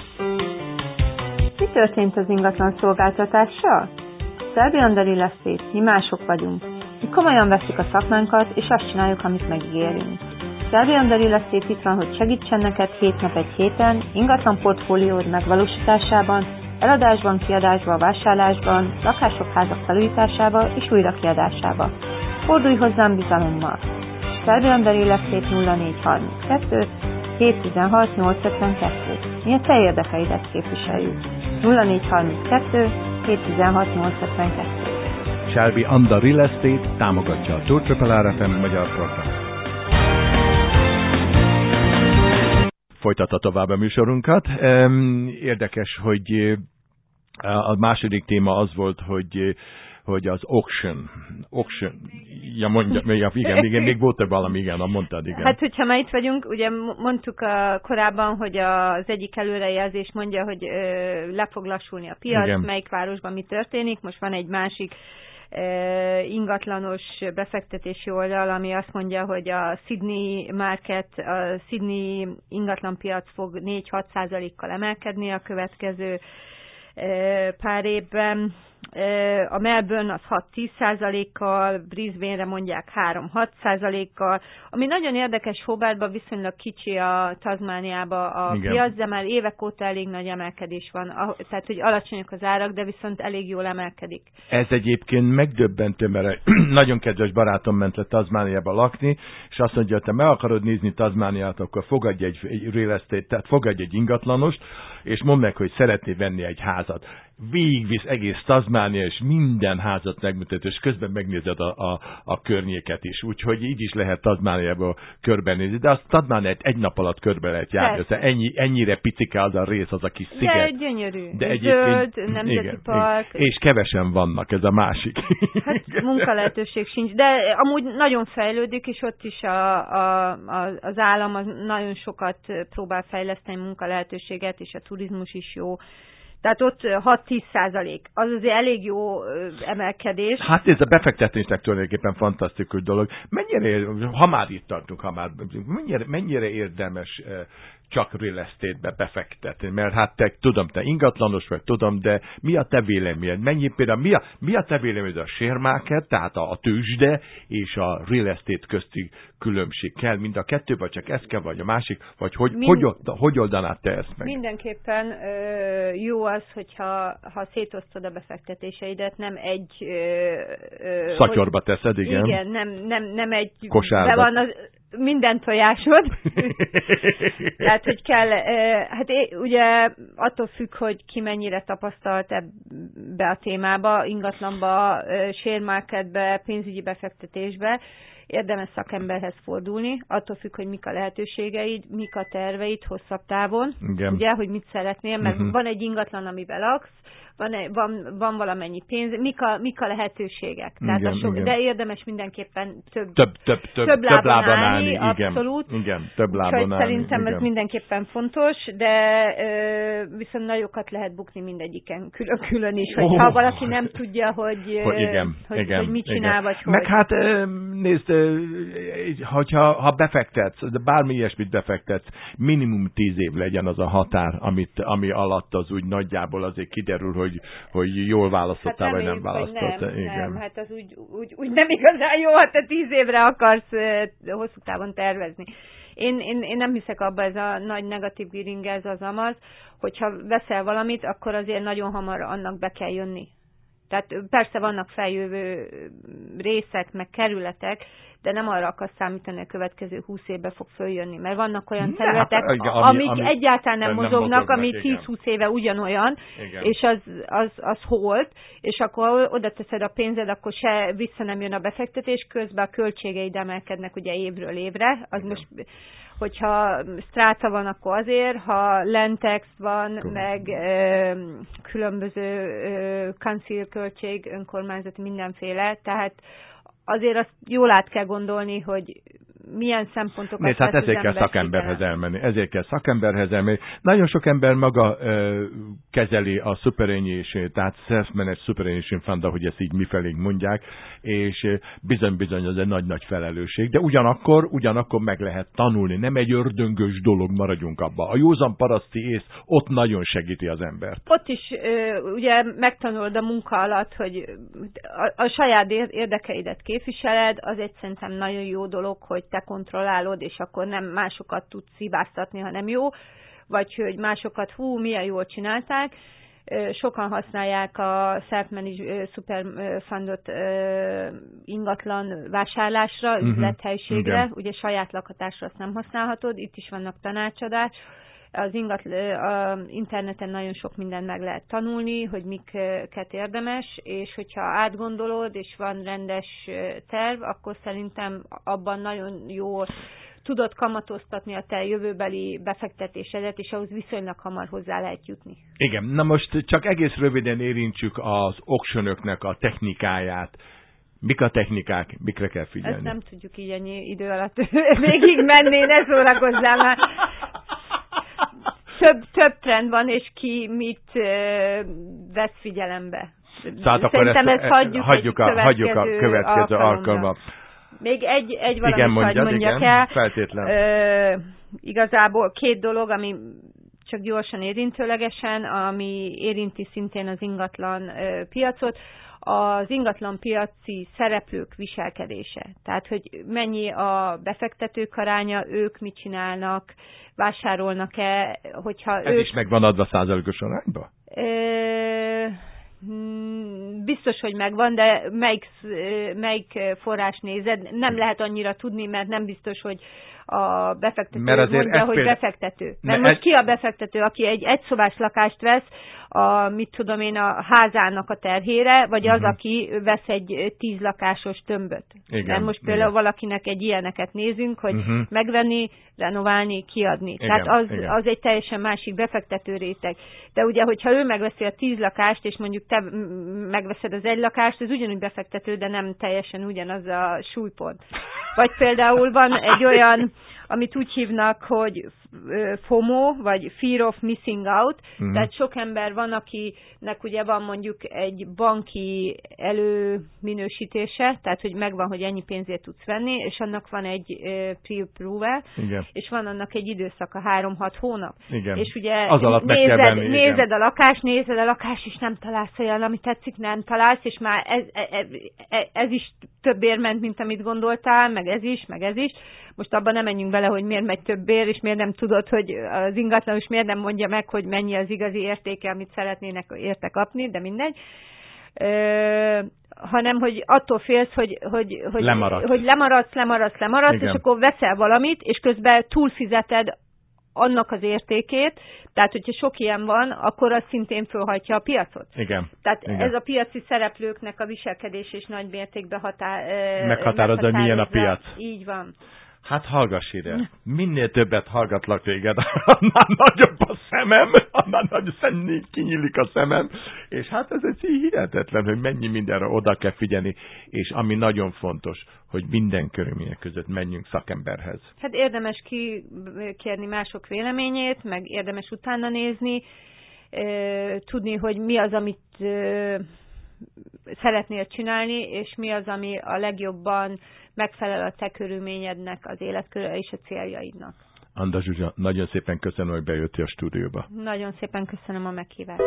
Speaker 4: Mi történt az ingatlan szolgáltatással? Serbian Real Estate, mi mások vagyunk. Mi komolyan vesszük a szakmánkat, és azt csináljuk, amit megígérünk. Serbian Real Estate itt van, hogy segítsen neked 7 nap egy héten, ingatlan portfóliód megvalósításában, eladásban, kiadásban, vásárlásban, lakások, házak felújításában és újrakiadásában. Fordulj hozzám bizalommal. Serbian Real Estate 0432 716 852. Mi a te érdekeidet képviseljük. 0432 716 852.
Speaker 1: Shelby Anda Real Estate támogatja a Tóth FM magyar program. Folytatva tovább a műsorunkat. Érdekes, hogy a második téma az volt, hogy az auction. Ja, mondja, igen, még volt valami, igen, mondtad, igen.
Speaker 4: Hát, hogyha már itt vagyunk, ugye mondtuk korábban, hogy az egyik előrejelzés mondja, hogy le fog lassulni a piac, igen. Melyik városban mi történik, most van egy másik ingatlanos befektetési oldal, ami azt mondja, hogy a Sydney market, a Sydney ingatlanpiac fog 4-6%-kal emelkedni a következő pár évben. A Melbourne az 6-10%-kal, Brisbane-re mondják 3-6%-kal, ami nagyon érdekes, Hobartban viszonylag kicsi a Tasmaniában a piac, de már évek óta elég nagy emelkedés van, tehát hogy alacsonyak az árak, de viszont elég jól emelkedik.
Speaker 1: Ez egyébként megdöbbentő, mert nagyon kedves barátom ment le Tasmaniába lakni, és azt mondja, hogy te meg akarod nézni Tasmaniát, akkor fogadj egy real estate, tehát fogadj egy ingatlanost, és mondd meg, hogy szeretné venni egy házat. Végigvisz egész Tasmania, és minden házat megmutat, és közben megnézed a környéket is. Úgyhogy így is lehet Tasmaniába körbenézni, de azt Tasmaniát egy nap alatt körbe lehet járni. Ennyire picike az a rész, az a kis sziget.
Speaker 4: De gyönyörű. De zöld, nemzeti park.
Speaker 1: És kevesen vannak, ez a másik.
Speaker 4: Hát munkalehetőség sincs, de amúgy nagyon fejlődik, és ott is az állam az nagyon sokat próbál fejleszteni munkalehetőséget, és a turizmus is jó. Tehát ott 6-10%. Az azért elég jó emelkedés.
Speaker 1: Hát ez a befektetésnek tulajdonképpen fantasztikus dolog. Ha már itt tartunk, mennyire érdemes csak real estate-be befektetni? Mert hát te ingatlanos vagy, tudom, de mi a te véleményed? Mi a te véleményed a share market, tehát a tőzsde és a real estate közti különbség? Kell mind a kettő, vagy csak ez kell, vagy a másik? Vagy hogy oldanád te ezt meg?
Speaker 4: Mindenképpen jó az, hogyha szétosztod a befektetéseidet, nem egy...
Speaker 1: szatyorba teszed, igen?
Speaker 4: Igen, nem egy...
Speaker 1: kosárba.
Speaker 4: Be van minden tojásod. Tehát, hogy kell, hát ugye attól függ, hogy ki mennyire tapasztalt ebbe a témába, ingatlanba, share marketbe, pénzügyi befektetésbe, érdemes szakemberhez fordulni, attól függ, hogy mik a lehetőségeid, mik a terveid hosszabb távon, ugye, hogy mit szeretnél, mert van egy ingatlan, amivel laksz, van valamennyi pénz, mik a lehetőségek. Tehát de érdemes mindenképpen több lábon állni, abszolút.
Speaker 1: Igen, több lábon állni.
Speaker 4: Szerintem ez mindenképpen fontos, de viszont nagyokat lehet bukni mindegyiken külön is, hogyha valaki nem tudja, hogy mit csinál, vagy hogy.
Speaker 1: Meg hát nézd, ha befektetsz, de bármi ilyesmit befektetsz, minimum 10 év legyen az a határ, ami alatt az úgy nagyjából azért kiderül, hogy jól választottál, vagy nem választottál.
Speaker 4: Nem, hát az úgy nem igazán jó, ha te 10 évre akarsz hosszú távon tervezni. Én nem hiszek abba, ez a nagy negatív gearing, ez az amaz, hogyha veszel valamit, akkor azért nagyon hamar annak be kell jönni. Tehát persze vannak feljövő részek, meg kerületek, de nem arra akarsz számítani, a következő 20 évben fog följönni, mert vannak olyan területek, amik egyáltalán nem mozognak, ami 10-20 éve ugyanolyan, igen. És az hold, és akkor oda teszed a pénzed, akkor se vissza nem jön a befektetés, közben a költségeid emelkednek ugye évről évre, az most... Hogyha stráta van, akkor azért, ha lentex van, meg különböző council költség, önkormányzati mindenféle, tehát azért azt jól át kell gondolni, hogy milyen szempontokat...
Speaker 1: Hát ezért kell szakemberhez elmenni. Nagyon sok ember maga kezeli a superannuation, tehát self-managed superannuation fund, ahogy ezt így mifelénk mondják, és bizony az egy nagy-nagy felelősség, de ugyanakkor meg lehet tanulni. Nem egy ördöngös dolog, maradjunk abba. A józan paraszti ész ott nagyon segíti az embert.
Speaker 4: Ott is ugye megtanulod a munka alatt, hogy a saját érdekeidet képviseled, az egy szerintem nagyon jó dolog, hogy te kontrollálod, és akkor nem másokat tudsz hibáztatni, hanem jó, vagy hogy másokat, milyen jól csinálták. Sokan használják a self-managed superfundot ingatlan vásárlásra, üzlethelyiségre, ugye saját lakhatásra azt nem használhatod, itt is vannak tanácsadás. Az interneten nagyon sok mindent meg lehet tanulni, hogy miket érdemes, és hogyha átgondolod, és van rendes terv, akkor szerintem abban nagyon jól tudod kamatoztatni a te jövőbeli befektetésedet, és ahhoz viszonylag hamar hozzá lehet jutni.
Speaker 1: Igen, na most csak egész röviden érintsük az auctionöknek a technikáját. Mik a technikák, mikre kell figyelni?
Speaker 4: Ezt nem tudjuk így ennyi idő alatt végig menni, ne szórakozzál már. Több trend van, és ki mit vesz figyelembe.
Speaker 1: Szóval akkor
Speaker 4: szerintem ezt hagyjuk
Speaker 1: a következő alkalommal.
Speaker 4: Még egy valamit
Speaker 1: igen,
Speaker 4: mondjak el.
Speaker 1: Feltétlen.
Speaker 4: Igazából 2 dolog, ami csak gyorsan érintőlegesen, ami érinti szintén az ingatlan piacot, az ingatlan piaci szereplők viselkedése. Tehát, hogy mennyi a befektetők aránya, ők mit csinálnak, vásárolnak-e, hogyha
Speaker 1: Ez is megvan adva százalékos arányba?
Speaker 4: Biztos, hogy megvan, de melyik forrás nézed, nem lehet annyira tudni, mert nem biztos, hogy a befektető mondja, hogy befektető. Mert most ki a befektető, aki egy egyszobás lakást vesz, mit tudom én, a házának a terhére, vagy az, aki vesz egy 10 lakásos tömböt. Igen, mert most például valakinek egy ilyeneket nézünk, hogy megvenni, renoválni, kiadni. Igen, tehát az egy teljesen másik befektető réteg. De ugye, hogyha ő megveszi a 10 lakást, és mondjuk te megveszed az 1 lakást, ez ugyanúgy befektető, de nem teljesen ugyanaz a súlypont. Vagy például van egy olyan, amit úgy hívnak, hogy FOMO, vagy Fear of Missing Out, tehát sok ember van, akinek ugye van mondjuk egy banki előminősítése, tehát hogy megvan, hogy ennyi pénzért tudsz venni, és annak van egy pre-approval, és van annak egy időszaka, 3-6 hónap. Igen. És ugye
Speaker 1: az alatt
Speaker 4: nézed a lakást, és nem találsz olyan, ami tetszik, nem találsz, és már ez is többért ment, mint amit gondoltál, meg ez is. Most abban nem menjünk bele, hogy miért megy többért, és miért nem tudod, hogy az ingatlanos miért nem mondja meg, hogy mennyi az igazi értéke, amit szeretnének érte kapni, de mindegy. Hanem, hogy attól félsz, hogy lemaradsz, és akkor veszel valamit, és közben túlfizeted annak az értékét, tehát hogyha sok ilyen van, akkor az szintén fölhajtja a piacot.
Speaker 1: Igen.
Speaker 4: Tehát ez a piaci szereplőknek a viselkedés is nagy mértékben
Speaker 1: meghatározza, hogy milyen a piac.
Speaker 4: Így van.
Speaker 1: Hát hallgass ide, minél többet hallgatlak téged, annál nagyobb a szemem, annál nagyobb kinyílik a szemem, és hát ez egy hihetetlen, hogy mennyi mindenre oda kell figyelni, és ami nagyon fontos, hogy minden körülmények között menjünk szakemberhez. Hát
Speaker 4: érdemes kikérni mások véleményét, meg érdemes utána nézni, tudni, hogy mi az, amit szeretnél csinálni, és mi az, ami a legjobban megfelel a te körülményednek, az életkörül és a céljaidnak.
Speaker 1: Anda Zsuzsa, nagyon szépen köszönöm, hogy bejöttél a stúdióba.
Speaker 4: Nagyon szépen köszönöm a meghívást.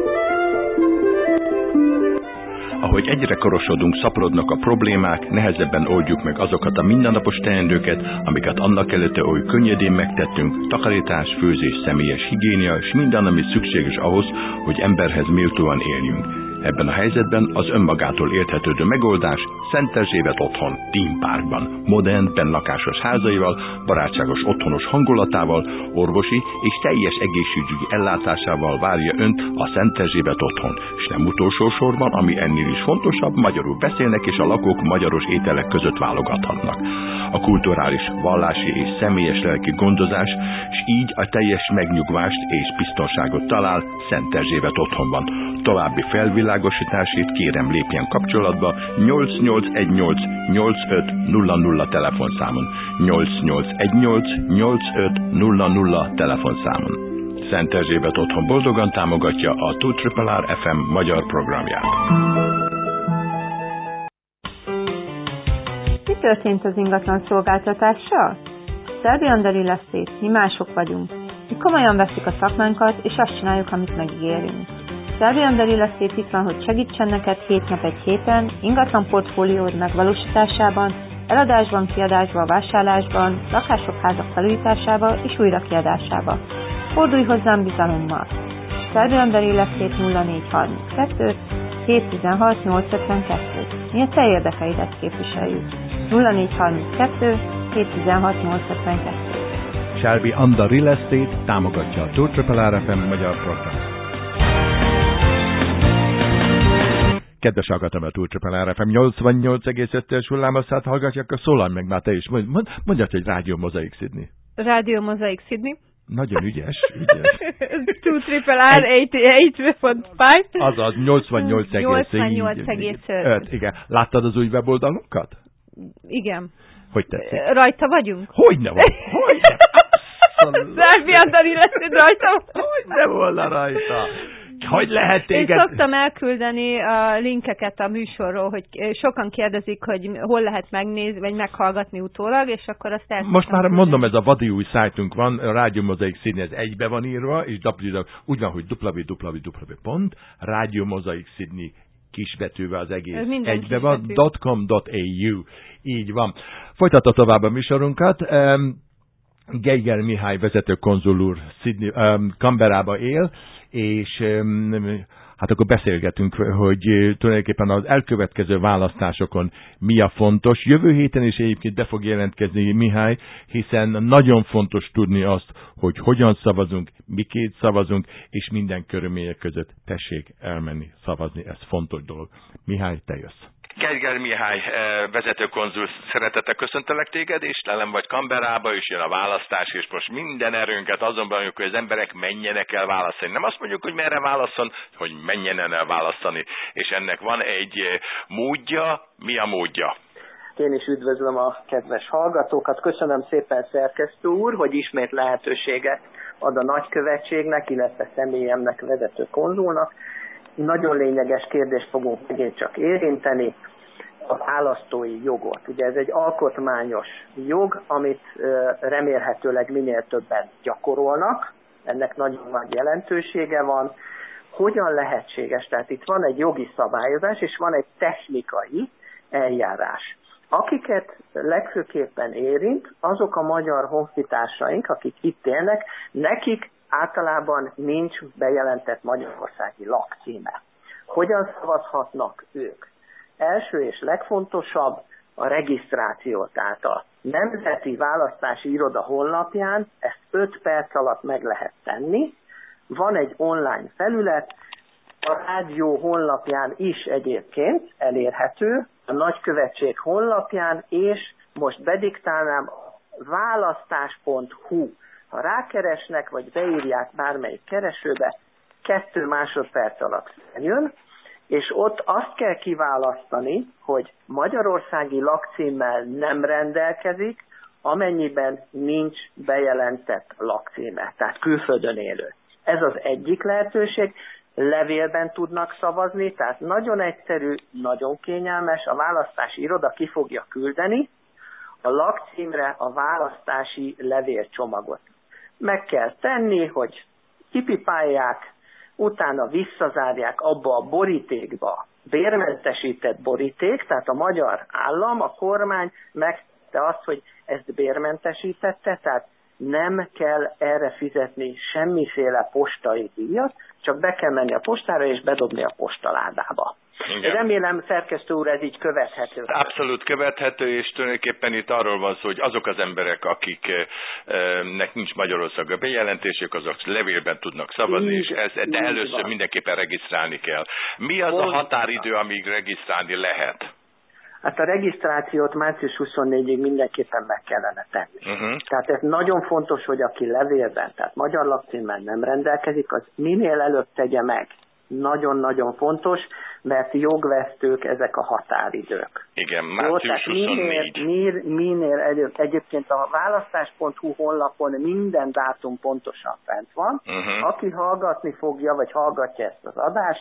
Speaker 5: Ahogy egyre korosodunk, szaporodnak a problémák, nehezebben oldjuk meg azokat a mindennapos teendőket, amiket annak előtte oly könnyedén megtettünk, takarítás, főzés, személyes higiénia, és minden, ami szükséges ahhoz, hogy emberhez méltóan éljünk. Ebben a helyzetben az önmagától érthetődő megoldás Szent Erzsébet otthon, Theme Parkban, modern, bennlakásos házaival, barátságos otthonos hangulatával, orvosi és teljes egészségügyi ellátásával várja önt a Szent Erzsébet otthon, és nem utolsó sorban, ami ennél is fontosabb, magyarul beszélnek és a lakók magyaros ételek között válogathatnak. A kulturális, vallási és személyes lelki gondozás, és így a teljes megnyugvást és biztonságot talál Szent Erzsébet otthonban. További felvilágosításért kérem lépjen kapcsolatba 8818 8500 telefonszámon, 8818 8500 telefonszámon. Szent Erzsébet otthon boldogan támogatja a 2RRR FM magyar programját.
Speaker 4: Mi történt az ingatlan szolgáltatással? Szerbi Andari Leszét, mi mások vagyunk. Mi komolyan veszik a szakmánkat, és azt csináljuk, amit megígérünk. Szerbi Andari Leszét itt van, hogy segítsen neked 7 nap egy héten, ingatlan portfóliód megvalósításában, eladásban, kiadásban, vásárlásban, lakások, házak felújításában és újrakiadásában. Fordulj hozzám bizalommal! Szerbi Andari Leszét 0432 716 852. Mi a te érdekeidet képviseljük. 0432 716 852.
Speaker 1: Shelby Anda Real Estate támogatja a 2RRR FM magyar program. Kedves hallgatom, a 2RRR FM 88,5-es hullámoszát hallgatja, akkor szólalj meg már te is. Mondjad, hogy Rádió Mozaik Sydney.
Speaker 4: Rádió Mozaik Sydney.
Speaker 1: Nagyon ügyes.
Speaker 4: 2RRR 88.5.
Speaker 1: Azaz, 88,5. Igen. Láttad az új weboldalunkat?
Speaker 4: Igen.
Speaker 1: Hogy tetszik?
Speaker 4: Rajta vagyunk?
Speaker 1: Hogyne van? Hogyne?
Speaker 4: Szerbi Andari Leszét rajta?
Speaker 1: Hogyne volna rajta? hogy lehet
Speaker 4: Én
Speaker 1: téged...
Speaker 4: szoktam elküldeni a linkeket a műsorról, hogy sokan kérdezik, hogy hol lehet megnézni, vagy meghallgatni utólag, és akkor azt el
Speaker 1: Most már
Speaker 4: küldeni.
Speaker 1: mondom, ez a vadi új szájtunk van, a Rádió Mozaik Sydney, ez egybe van írva, és úgy van, hogy www.Radio Mozaik Sydney kisbetűvel az egész egybe van, .com.au. Így van. Folytatta tovább a műsorunkat. Geiger Mihály vezető konzul úr Canberrába él, és hát akkor beszélgetünk, hogy tulajdonképpen az elkövetkező választásokon mi a fontos. Jövő héten is egyébként be fog jelentkezni Mihály, hiszen nagyon fontos tudni azt, hogy hogyan szavazunk, miként szavazunk, és minden körülmények között tessék elmenni szavazni. Ez fontos dolog. Mihály, te jössz.
Speaker 5: Geiger Mihály, vezető konzul, szeretettel köszöntelek téged, és lelem vagy Canberrába, és jön a választás, és most minden erőnket azon vagyunk, hogy az emberek menjenek el választani. Nem azt mondjuk, hogy merre válasszon, hogy menjen el választani. És ennek van egy módja. Mi a módja?
Speaker 6: Én is üdvözlöm a kedves hallgatókat. Köszönöm szépen, szerkesztő úr, hogy ismét lehetőséget ad a nagykövetségnek, illetve személyemnek, vezető konzulnak. Nagyon lényeges kérdést fogunk megint csak érinteni, a választói jogot. Ugye ez egy alkotmányos jog, amit remélhetőleg minél többen gyakorolnak, ennek nagyon nagy jelentősége van. Hogyan lehetséges? Tehát itt van egy jogi szabályozás, és van egy technikai eljárás. Akiket legfőképpen érint, azok a magyar honfitársaink, akik itt élnek, nekik általában nincs bejelentett magyarországi lakcíme. Hogyan szavazhatnak ők? Első és legfontosabb a regisztráció, tehát a Nemzeti Választási Iroda honlapján ezt 5 perc alatt meg lehet tenni. Van egy online felület, a rádió honlapján is egyébként elérhető, a nagykövetség honlapján, és most bediktálnám választás.hu. Ha rákeresnek, vagy beírják bármelyik keresőbe, 2 másodperc alatt jön, és ott azt kell kiválasztani, hogy magyarországi lakcímmel nem rendelkezik, amennyiben nincs bejelentett lakcíme, tehát külföldön élő. Ez az egyik lehetőség, levélben tudnak szavazni, tehát nagyon egyszerű, nagyon kényelmes, a választási iroda ki fogja küldeni a lakcímre a választási levélcsomagot. Meg kell tenni, hogy kipipálják, utána visszazárják abba a borítékba, bérmentesített boríték, tehát a magyar állam, a kormány megtette azt, hogy ezt bérmentesítette, tehát nem kell erre fizetni semmiféle postai díjat, csak be kell menni a postára és bedobni a postaládába. Igen. Remélem, szerkesztő úr, ez így követhető.
Speaker 5: Abszolút követhető, és tulajdonképpen itt arról van szó, hogy azok az emberek, akiknek nincs Magyarországon bejelentésük, azok levélben tudnak szavazni, de először mindenképpen regisztrálni kell. Mi az a határidő, amíg regisztrálni lehet?
Speaker 6: Hát a regisztrációt március 24-ig mindenképpen meg kellene tenni. Tehát ez nagyon fontos, hogy aki levélben, tehát magyar lakcímmel nem rendelkezik, az minél előbb tegye meg. Nagyon-nagyon fontos, mert jogvesztők ezek a határidők.
Speaker 5: Igen, március 24.
Speaker 6: Minél előbb. Egyébként a választás.hu honlapon minden dátum pontosan fent van. Aki hallgatni fogja, vagy hallgatja ezt az adást,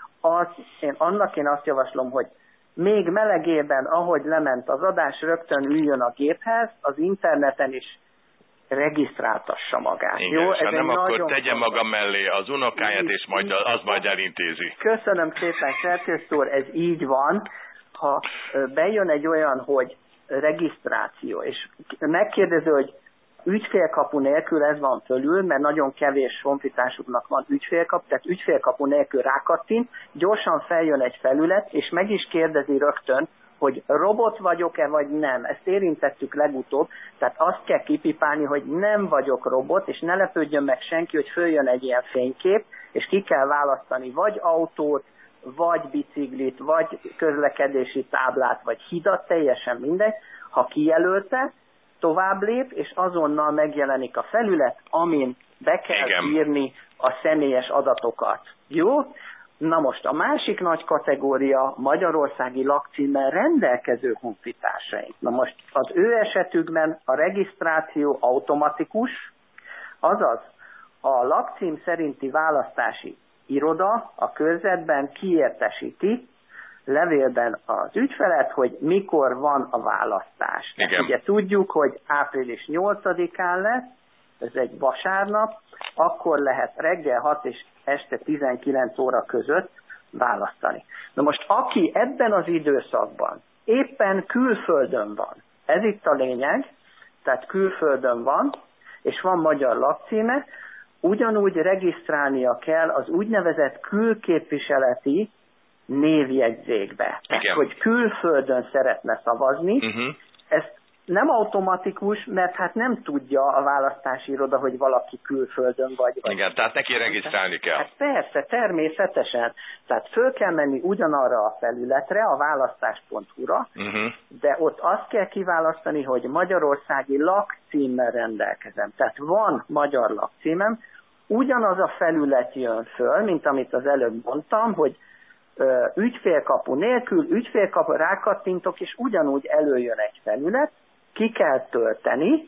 Speaker 6: én azt javaslom, hogy még melegében, ahogy lement az adás, rögtön üljön a géphez, az interneten is regisztráltassa magát.
Speaker 5: Igen,
Speaker 6: jó?
Speaker 5: És ha nem, akkor tegye maga mellé az unokáját, és az majd elintézi.
Speaker 6: Köszönöm szépen, szerkesztő úr, ez így van. Ha bejön egy olyan, hogy regisztráció, és megkérdező, hogy ügyfélkapu nélkül ez van fölül, mert nagyon kevés honfitársuknak van ügyfélkapu, tehát ügyfélkapu nélkül rákattint, gyorsan feljön egy felület, és meg is kérdezi rögtön, hogy robot vagyok-e, vagy nem. Ezt érintettük legutóbb, tehát azt kell kipipálni, hogy nem vagyok robot, és ne lepődjön meg senki, hogy följön egy ilyen fénykép, és ki kell választani vagy autót, vagy biciklit, vagy közlekedési táblát, vagy hidat, teljesen mindegy. Ha kijelölte, tovább lép, és azonnal megjelenik a felület, amin be kell írni a személyes adatokat. Jó? Na most a másik nagy kategória magyarországi lakcímmel rendelkező honfitársaink. Na most az ő esetükben a regisztráció automatikus, azaz a lakcím szerinti választási iroda a körzetben kiértesíti levélben az ügyfelet, hogy mikor van a választás.
Speaker 1: Igen.
Speaker 6: Ugye tudjuk, hogy április 8-án lesz, ez egy vasárnap, akkor lehet reggel 6 és este 19 óra között választani. Na most aki ebben az időszakban éppen külföldön van, ez itt a lényeg, tehát külföldön van, és van magyar lakcíme, ugyanúgy regisztrálnia kell az úgynevezett külképviseleti névjegyzékbe. Tehát, hogy külföldön szeretne szavazni, ezt nem automatikus, mert hát nem tudja a választási iroda, hogy valaki külföldön vagy.
Speaker 1: Igen, tehát neki regisztrálni kell.
Speaker 6: Hát persze, természetesen. Tehát föl kell menni ugyanarra a felületre, a választás.hu-ra, de ott azt kell kiválasztani, hogy magyarországi lakcímmel rendelkezem. Tehát van magyar lakcímem, ugyanaz a felület jön föl, mint amit az előbb mondtam, hogy ügyfélkapu nélkül, ügyfélkapu rákattintok, és ugyanúgy előjön egy felület, ki kell tölteni,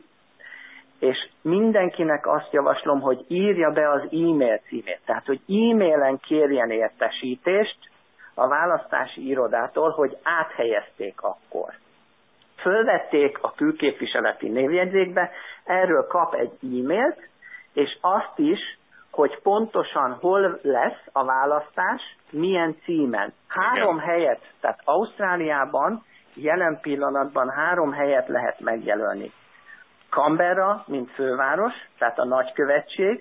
Speaker 6: és mindenkinek azt javaslom, hogy írja be az e-mail címét. Tehát, hogy e-mailen kérjen értesítést a választási irodától, hogy áthelyezték akkor. Fölvették a külképviseleti névjegyzékbe, erről kap egy e-mailt, és azt is, hogy pontosan hol lesz a választás, milyen címen. 3 helyet, tehát Ausztráliában jelen pillanatban 3 helyet lehet megjelölni. Canberra, mint főváros, tehát a nagykövetség,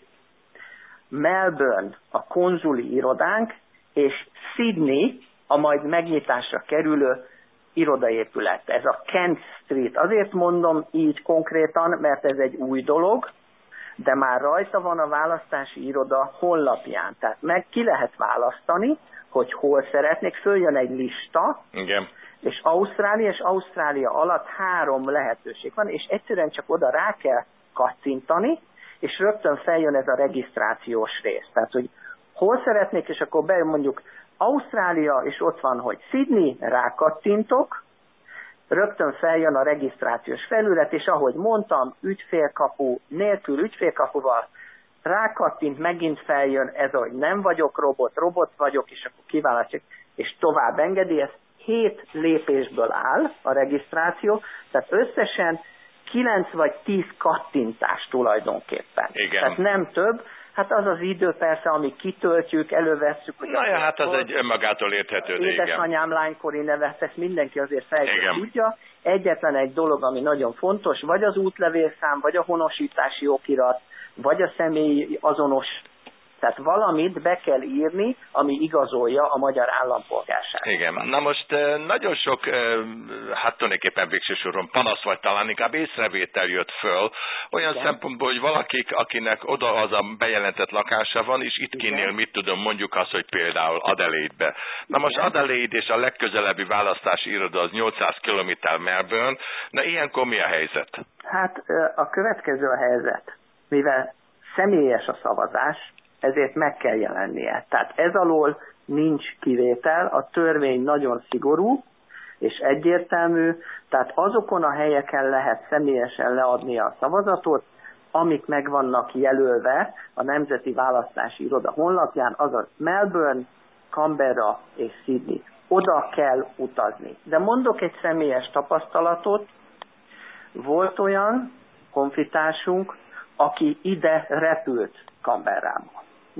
Speaker 6: Melbourne, a konzuli irodánk, és Sydney, a majd megnyitásra kerülő irodaépület. Ez a Kent Street. Azért mondom így konkrétan, mert ez egy új dolog, de már rajta van a választási iroda honlapján. Tehát meg ki lehet választani, hogy hol szeretnék, följön egy lista,
Speaker 1: igen.
Speaker 6: És Ausztrália alatt 3 lehetőség van, és egyszerűen csak oda rá kell kattintani, és rögtön feljön ez a regisztrációs rész. Tehát, hogy hol szeretnék, és akkor bejön mondjuk Ausztrália, és ott van, hogy Sydney, rákattintok, rögtön feljön a regisztrációs felület, és ahogy mondtam, ügyfélkapu nélkül, ügyfélkapuval rákattint, megint feljön ez, hogy nem vagyok robot vagyok, és akkor kiválasztjuk, és tovább engedi. Ez 7 lépésből áll a regisztráció, tehát összesen 9 vagy 10 kattintás tulajdonképpen.
Speaker 1: Igen.
Speaker 6: Tehát nem több. Hát az az idő persze, amíg kitöltjük, elővesszük.
Speaker 1: Na ja, hát az egy önmagától érthető, de igen.
Speaker 6: Édesanyám lánykori nevet, ezt mindenki azért fejlődni tudja. Egyetlen egy dolog, ami nagyon fontos, vagy az útlevélszám, vagy a honosítási okirat, vagy a személyi azonos, tehát valamit be kell írni, ami igazolja a magyar állampolgárságot.
Speaker 1: Igen. Na most nagyon sok, hát tulajdonképpen végső soron panasz, vagy talán inkább észrevétel jött föl, olyan szempontból, hogy valakik, akinek oda az a bejelentett lakása van, és itt kinnél, mit tudom, mondjuk azt, hogy például Adelaide-be. Na most Adelaide és a legközelebbi választási iroda az 800 km Melbourne, na ilyenkor mi a helyzet?
Speaker 6: Hát a következő a helyzet, mivel személyes a szavazás, ezért meg kell jelennie. Tehát ez alól nincs kivétel, a törvény nagyon szigorú és egyértelmű, tehát azokon a helyeken lehet személyesen leadni a szavazatot, amik meg vannak jelölve a Nemzeti Választási Iroda honlapján, azaz Melbourne, Canberra és Sydney. Oda kell utazni. De mondok egy személyes tapasztalatot, volt olyan konfitársunk, aki ide repült Canberrába.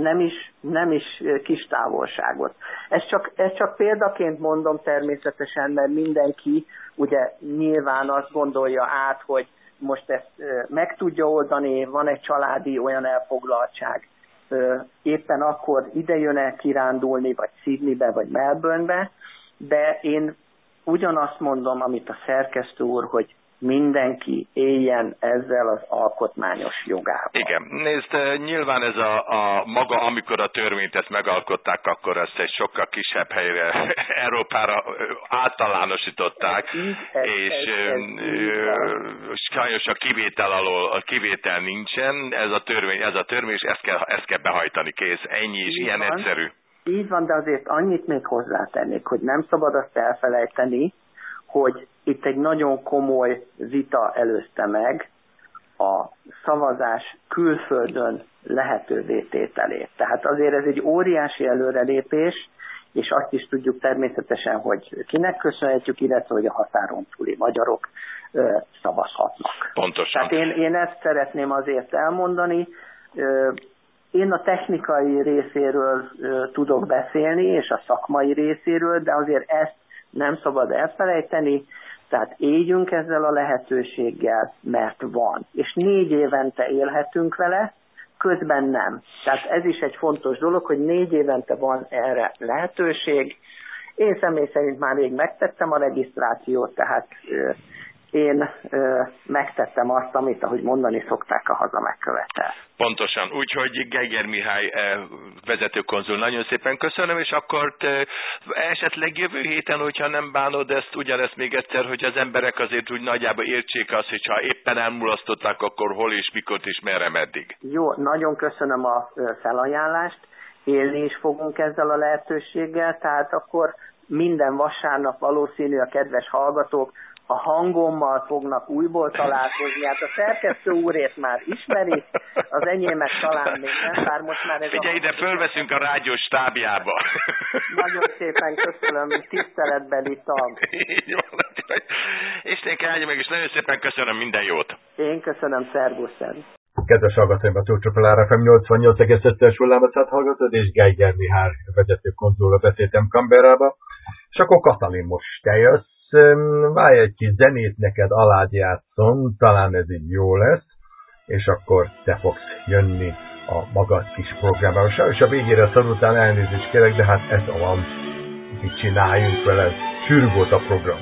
Speaker 6: Nem is kis távolságot. Ez csak példaként mondom természetesen, mert mindenki ugye nyilván azt gondolja át, hogy most ezt meg tudja oldani, van egy családi olyan elfoglaltság, éppen akkor ide jön-e kirándulni, vagy Sydneybe, vagy Melbournebe, de én ugyanazt mondom, amit a szerkesztő úr, hogy mindenki éljen ezzel az alkotmányos jogával.
Speaker 1: Igen, nézd, nyilván ez a maga, amikor a törvényt ezt megalkották, akkor ezt egy sokkal kisebb helyre, Európára általánosították, és sajnos a kivétel alól, a kivétel nincsen, ez a törvény, és ezt kell behajtani, kész, ennyi is, ilyen egyszerű.
Speaker 6: Így van, de azért annyit még hozzátennék, hogy nem szabad azt elfelejteni, hogy itt egy nagyon komoly vita előzte meg a szavazás külföldön lehetővé tételét. Tehát azért ez egy óriási előrelépés, és azt is tudjuk természetesen, hogy kinek köszönhetjük, illetve hogy a határon túli magyarok szavazhatnak.
Speaker 1: Pontosan.
Speaker 6: Tehát én ezt szeretném azért elmondani. Én a technikai részéről tudok beszélni, és a szakmai részéről, de azért ezt nem szabad elfelejteni, tehát éljünk ezzel a lehetőséggel, mert van. És 4 évente élhetünk vele, közben nem. Tehát ez is egy fontos dolog, hogy 4 évente van erre lehetőség. Én személy szerint már rég megtettem a regisztrációt, tehát én megtettem azt, amit, ahogy mondani szokták, a haza megkövetel.
Speaker 1: Pontosan. Úgyhogy Geiger Mihály vezetőkonzul, nagyon szépen köszönöm, és akkor esetleg jövő héten, hogyha nem bánod ezt, ugyanezt még egyszer, hogy az emberek azért úgy nagyjából értsék azt, hogy ha éppen elmulasztották, akkor hol és mikor és merre meddig.
Speaker 6: Jó, nagyon köszönöm a felajánlást. Élni is fogunk ezzel a lehetőséggel, tehát akkor minden vasárnap valószínű a kedves hallgatók a hangommal fognak újból találkozni. Hát a szerkesztő úrét már ismerik, az enyémet talán még nem, bár most már ez
Speaker 1: Figyelj, ide fölveszünk a rádió stábjába.
Speaker 6: Nagyon szépen köszönöm, tiszteletbeli tag.
Speaker 1: Így van. Istenke áldja meg, és nagyon szépen köszönöm, minden jót.
Speaker 6: Én köszönöm, szervuszem.
Speaker 7: Kedves hallgatóim, a Túlcsopolár FM 88,5-es hullámot hallgatod, és Geiger Mihály vezető konzulra beszéltem Canberrába. És akkor Katalin, most te jössz. Várj egy kis zenét, neked alád játszom, talán ez így jó lesz, és akkor te fogsz jönni a maga kis programra. Sajnos a végére szorultál, elnézést kérek, de hát ez van, mit csináljunk vele, sűrű volt a program.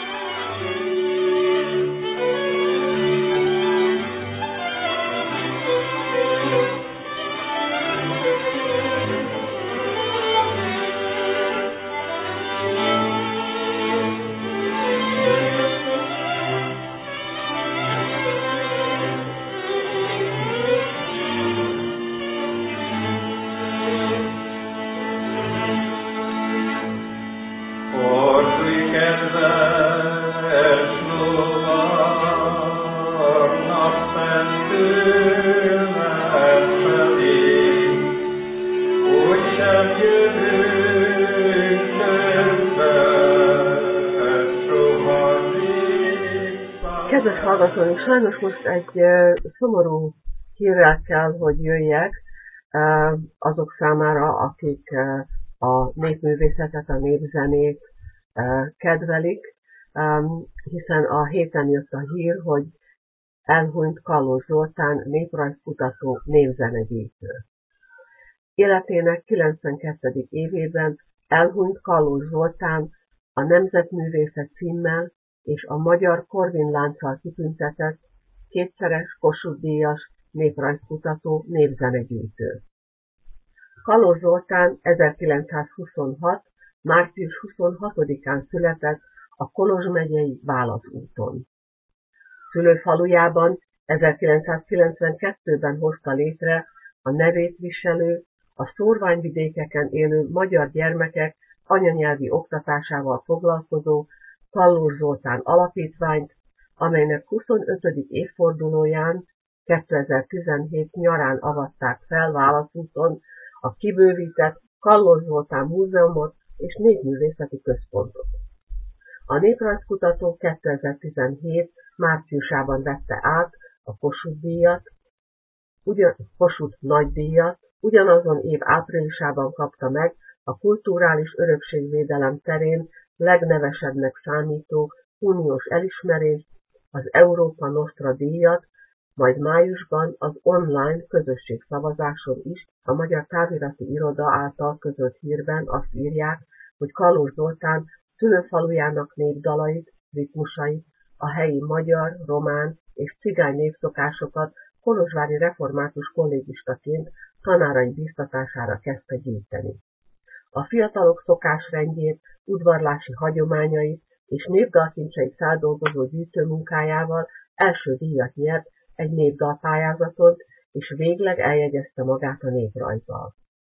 Speaker 8: Kedves hallgatóink, sajnos most egy szomorú hírrel kell, hogy jöjjek azok számára, akik a népművészetet, a népzenét kedvelik, hiszen a héten jött a hír, hogy elhunyt Kallós Zoltán, néprajzkutató, népzenegyűjtő. Életének 92. évében elhunyt Kallós Zoltán a Nemzetművészet címmel és a Magyar Korvin-lánccal kitüntetett, kétszeres Kossuth-díjas néprajzkutató, népzenegyűjtő. Kallós Zoltán 1926. március 26-án született a Kolozs megyei Válaszúton. Szülőfalujában 1992-ben hozta létre a nevét viselő, a szórványvidékeken élő magyar gyermekek anyanyelvi oktatásával foglalkozó Kallós Zoltán Alapítványt, amelynek 25. évfordulóján 2017 nyarán avatták fel Válaszúton a kibővített Kallós Zoltán Múzeumot és Népművészeti Központot. A néprajzkutató 2017 márciusában vette át a Kossuth-díjat, Kossuth nagydíjat, ugyanazon év áprilisában kapta meg a kulturális örökségvédelem terén legnevesebbnek számító uniós elismerést, az Európa Nostra díjat, majd májusban az online közösségszavazáson is a Magyar Távirati Iroda által közölt hírben azt írják, hogy Kallós Zoltán szülőfalujának népdalait, ritmusait, a helyi magyar, román és cigány népszokásokat kolozsvári református kollégistaként tanárai biztatására kezdte gyűjteni. A fiatalok szokásrendjét, udvarlási hagyományait és népdalkincseit feldolgozó gyűjtőmunkájával első díjat nyert egy népdalpályázaton, és végleg eljegyezte magát a néprajzzal.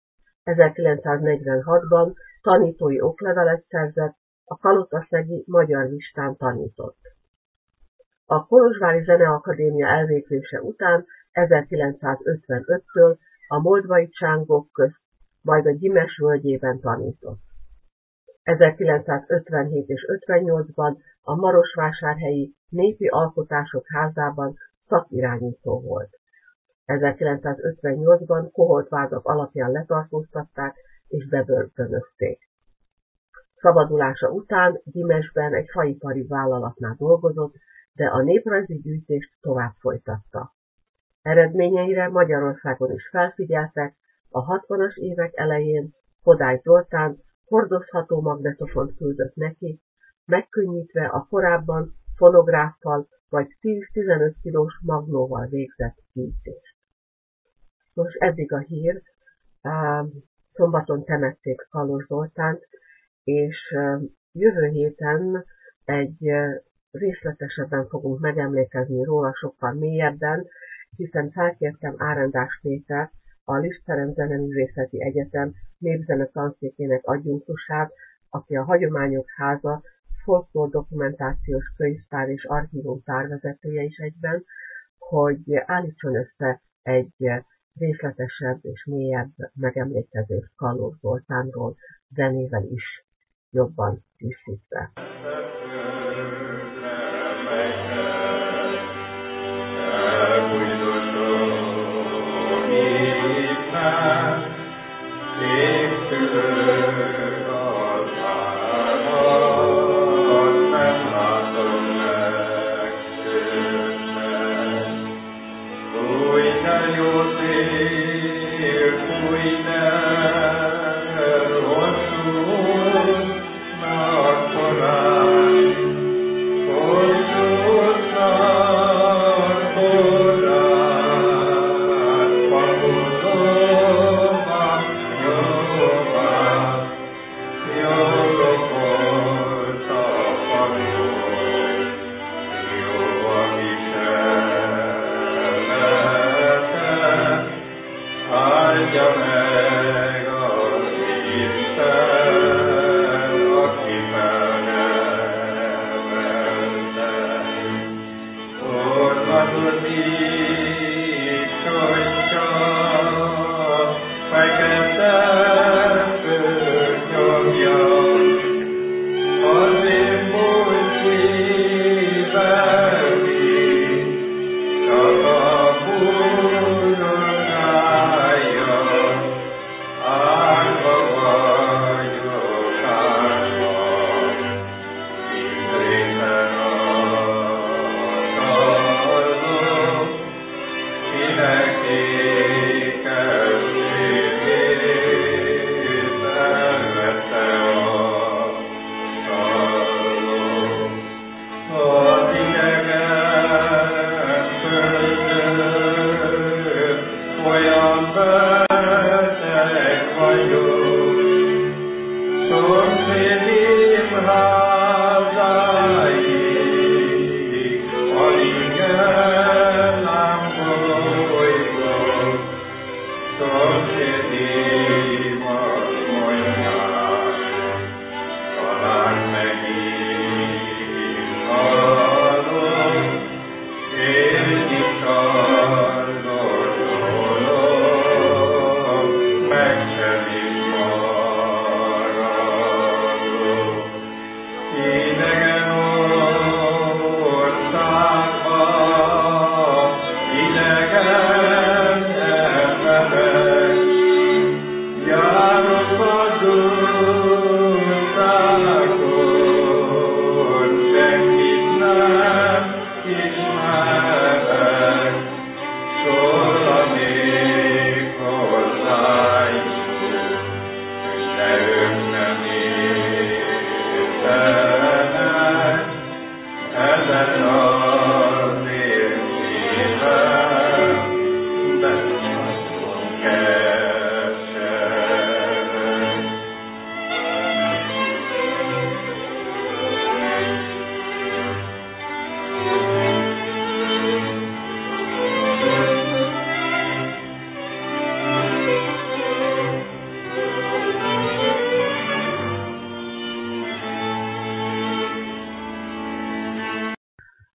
Speaker 8: 1946-ban tanítói oklevelet szerzett, a kalotaszegi Magyar Vistán tanított. A Kolozsvári Zeneakadémia elvégzése után 1955-től a moldvai csángók közt, majd a Gyimes völgyében tanított. 1957 és 58-ban a Marosvásárhelyi Népi Alkotások Házában szakirányító volt. 1958-ban koholtvádak alapján letartóztatták és bebörtönözték. Szabadulása után Gyimesben egy faipari vállalatnál dolgozott, de a néprajzi gyűjtést tovább folytatta. Eredményeire Magyarországon is felfigyeltek, a 60-as évek elején Kodály Zoltán hordozható magnetofont küldött neki, megkönnyítve a korábban fonográffal vagy 10-15 kilós magnóval végzett gyűjtést. Most eddig a hír, szombaton temették Kalos Zoltánt, és jövő héten egy részletesebben fogunk megemlékezni róla sokkal mélyebben, hiszen felkértem Árendás Pétert, a Liszt Ferenc Zeneművészeti Egyetem népzene tanszékének adjunktusát, aki a Hagyományok Háza folklór dokumentációs könyvtár és archívum tárvezetője is egyben, hogy állítson össze egy részletesebb és mélyebb megemlékezést Kalos Zoltánról, zenével is jobban tisztítve.
Speaker 9: Thank you.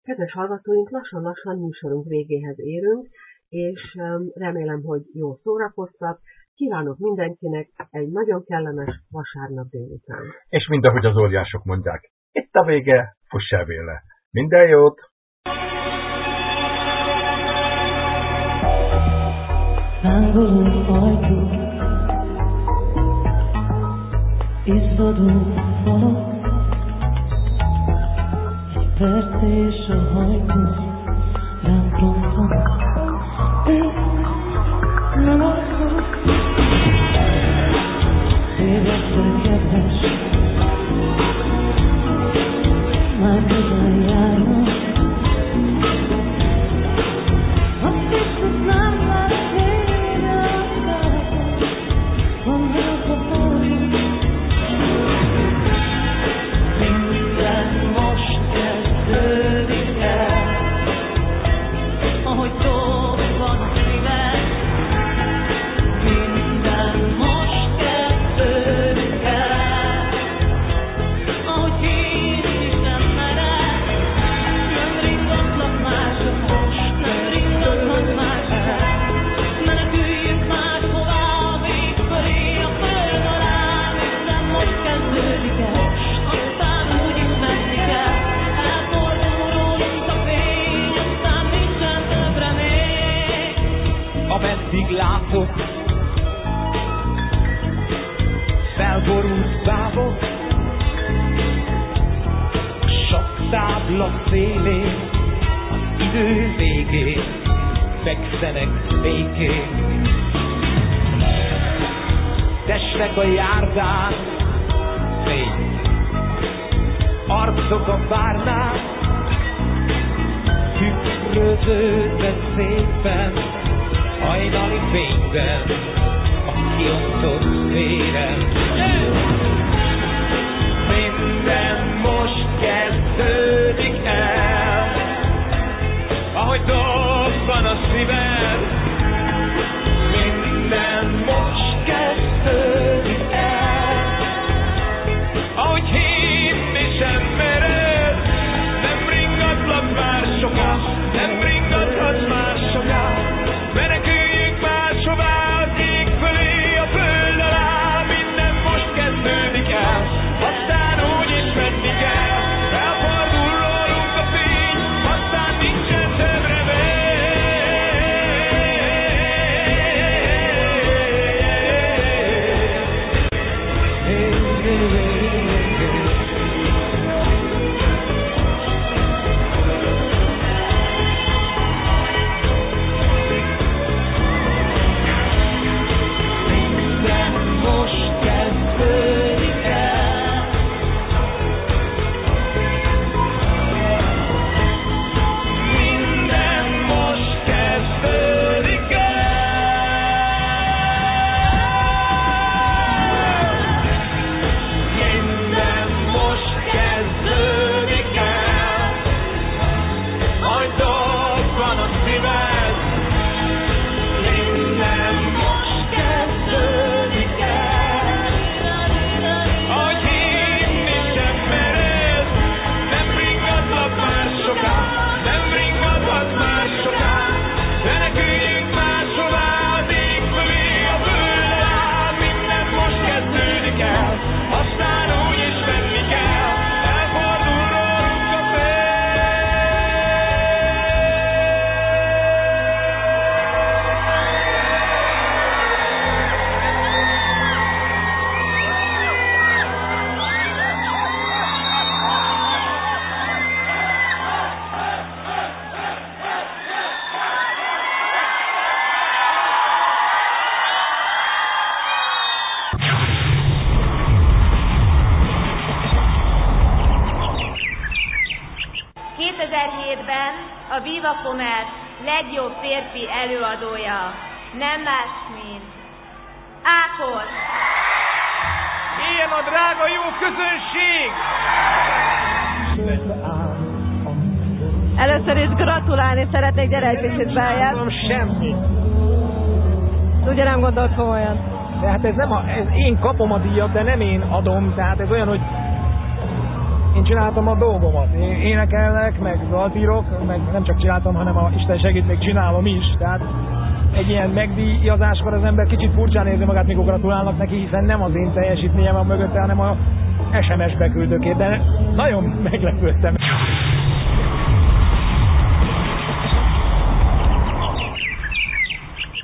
Speaker 8: Kedves hallgatóink, lassan-lassan műsorunk végéhez érünk, és remélem, hogy jól szórakoztak. Kívánok mindenkinek egy nagyon kellemes vasárnap délután.
Speaker 7: És mindahogy az óriások mondják, itt a vége, fuss el véle. Minden jót!
Speaker 9: Lángoló ajtó, izzadó falak, egy perc és a hajtó ránk rontanak. Nem akarok, évekre kedves, már közel járnak. Azt hiszem, nem lesz vége a szállnak, van hát a folyó. Minden most kezdődik el, ahogy dobban a szíved. Minden most kezdődik el, ahogy hív is nem mered. Nem ringatlak már csak most, nem ringatlak már el. Meneküljünk máshová, a vég fölé, a föld alá. Minden most kezdődik el, aztán úgyis menni kell. Elfordul rólunk a fény, aztán nincsen több remény.
Speaker 10: Ameddig látok felborult bábok, sok tábla szélén, az idő végén fekszenek békén. Testek a járdán, fény, arcok a bárnán, tükröződve szépen, hajnali fényben, a kiontott véren. Minden most kezdődik el, ahogy dobban a szíved. Minden most kezdődik el, ahogy hívni sem mered. Nem ringatlak már soká, nem ringathat már soká. Meneküljünk máshová, az ég fölé, a föld alá. Minden most kezdődik el, aztán úgyis menni kell. Elfordul rólunk a fény, aztán nincsen több remény.
Speaker 11: a Viva Commerce legjobb férfi előadója nem más, mint Ákos.
Speaker 10: Ilyen a drága jó közönség!
Speaker 12: Először is gratulálni szeretnék, gyere egy kicsit beljebb.
Speaker 10: Nem semmi.
Speaker 12: Ugye nem gondolt komolyan?
Speaker 10: Tehát ez nem én kapom a díjat, de nem én adom, tehát ez olyan, hogy én
Speaker 13: csináltam a dolgomat. Én énekelek, meg daltírok, meg nem csak csináltam, hanem a Isten segít, még csinálom is. Tehát egy ilyen megdíjazáskor az ember kicsit furcsán érzi magát, mikor gratulálnak neki, hiszen nem az én teljesítményem van mögötte, hanem a SMS beküldőkét, de nagyon meglepődtem.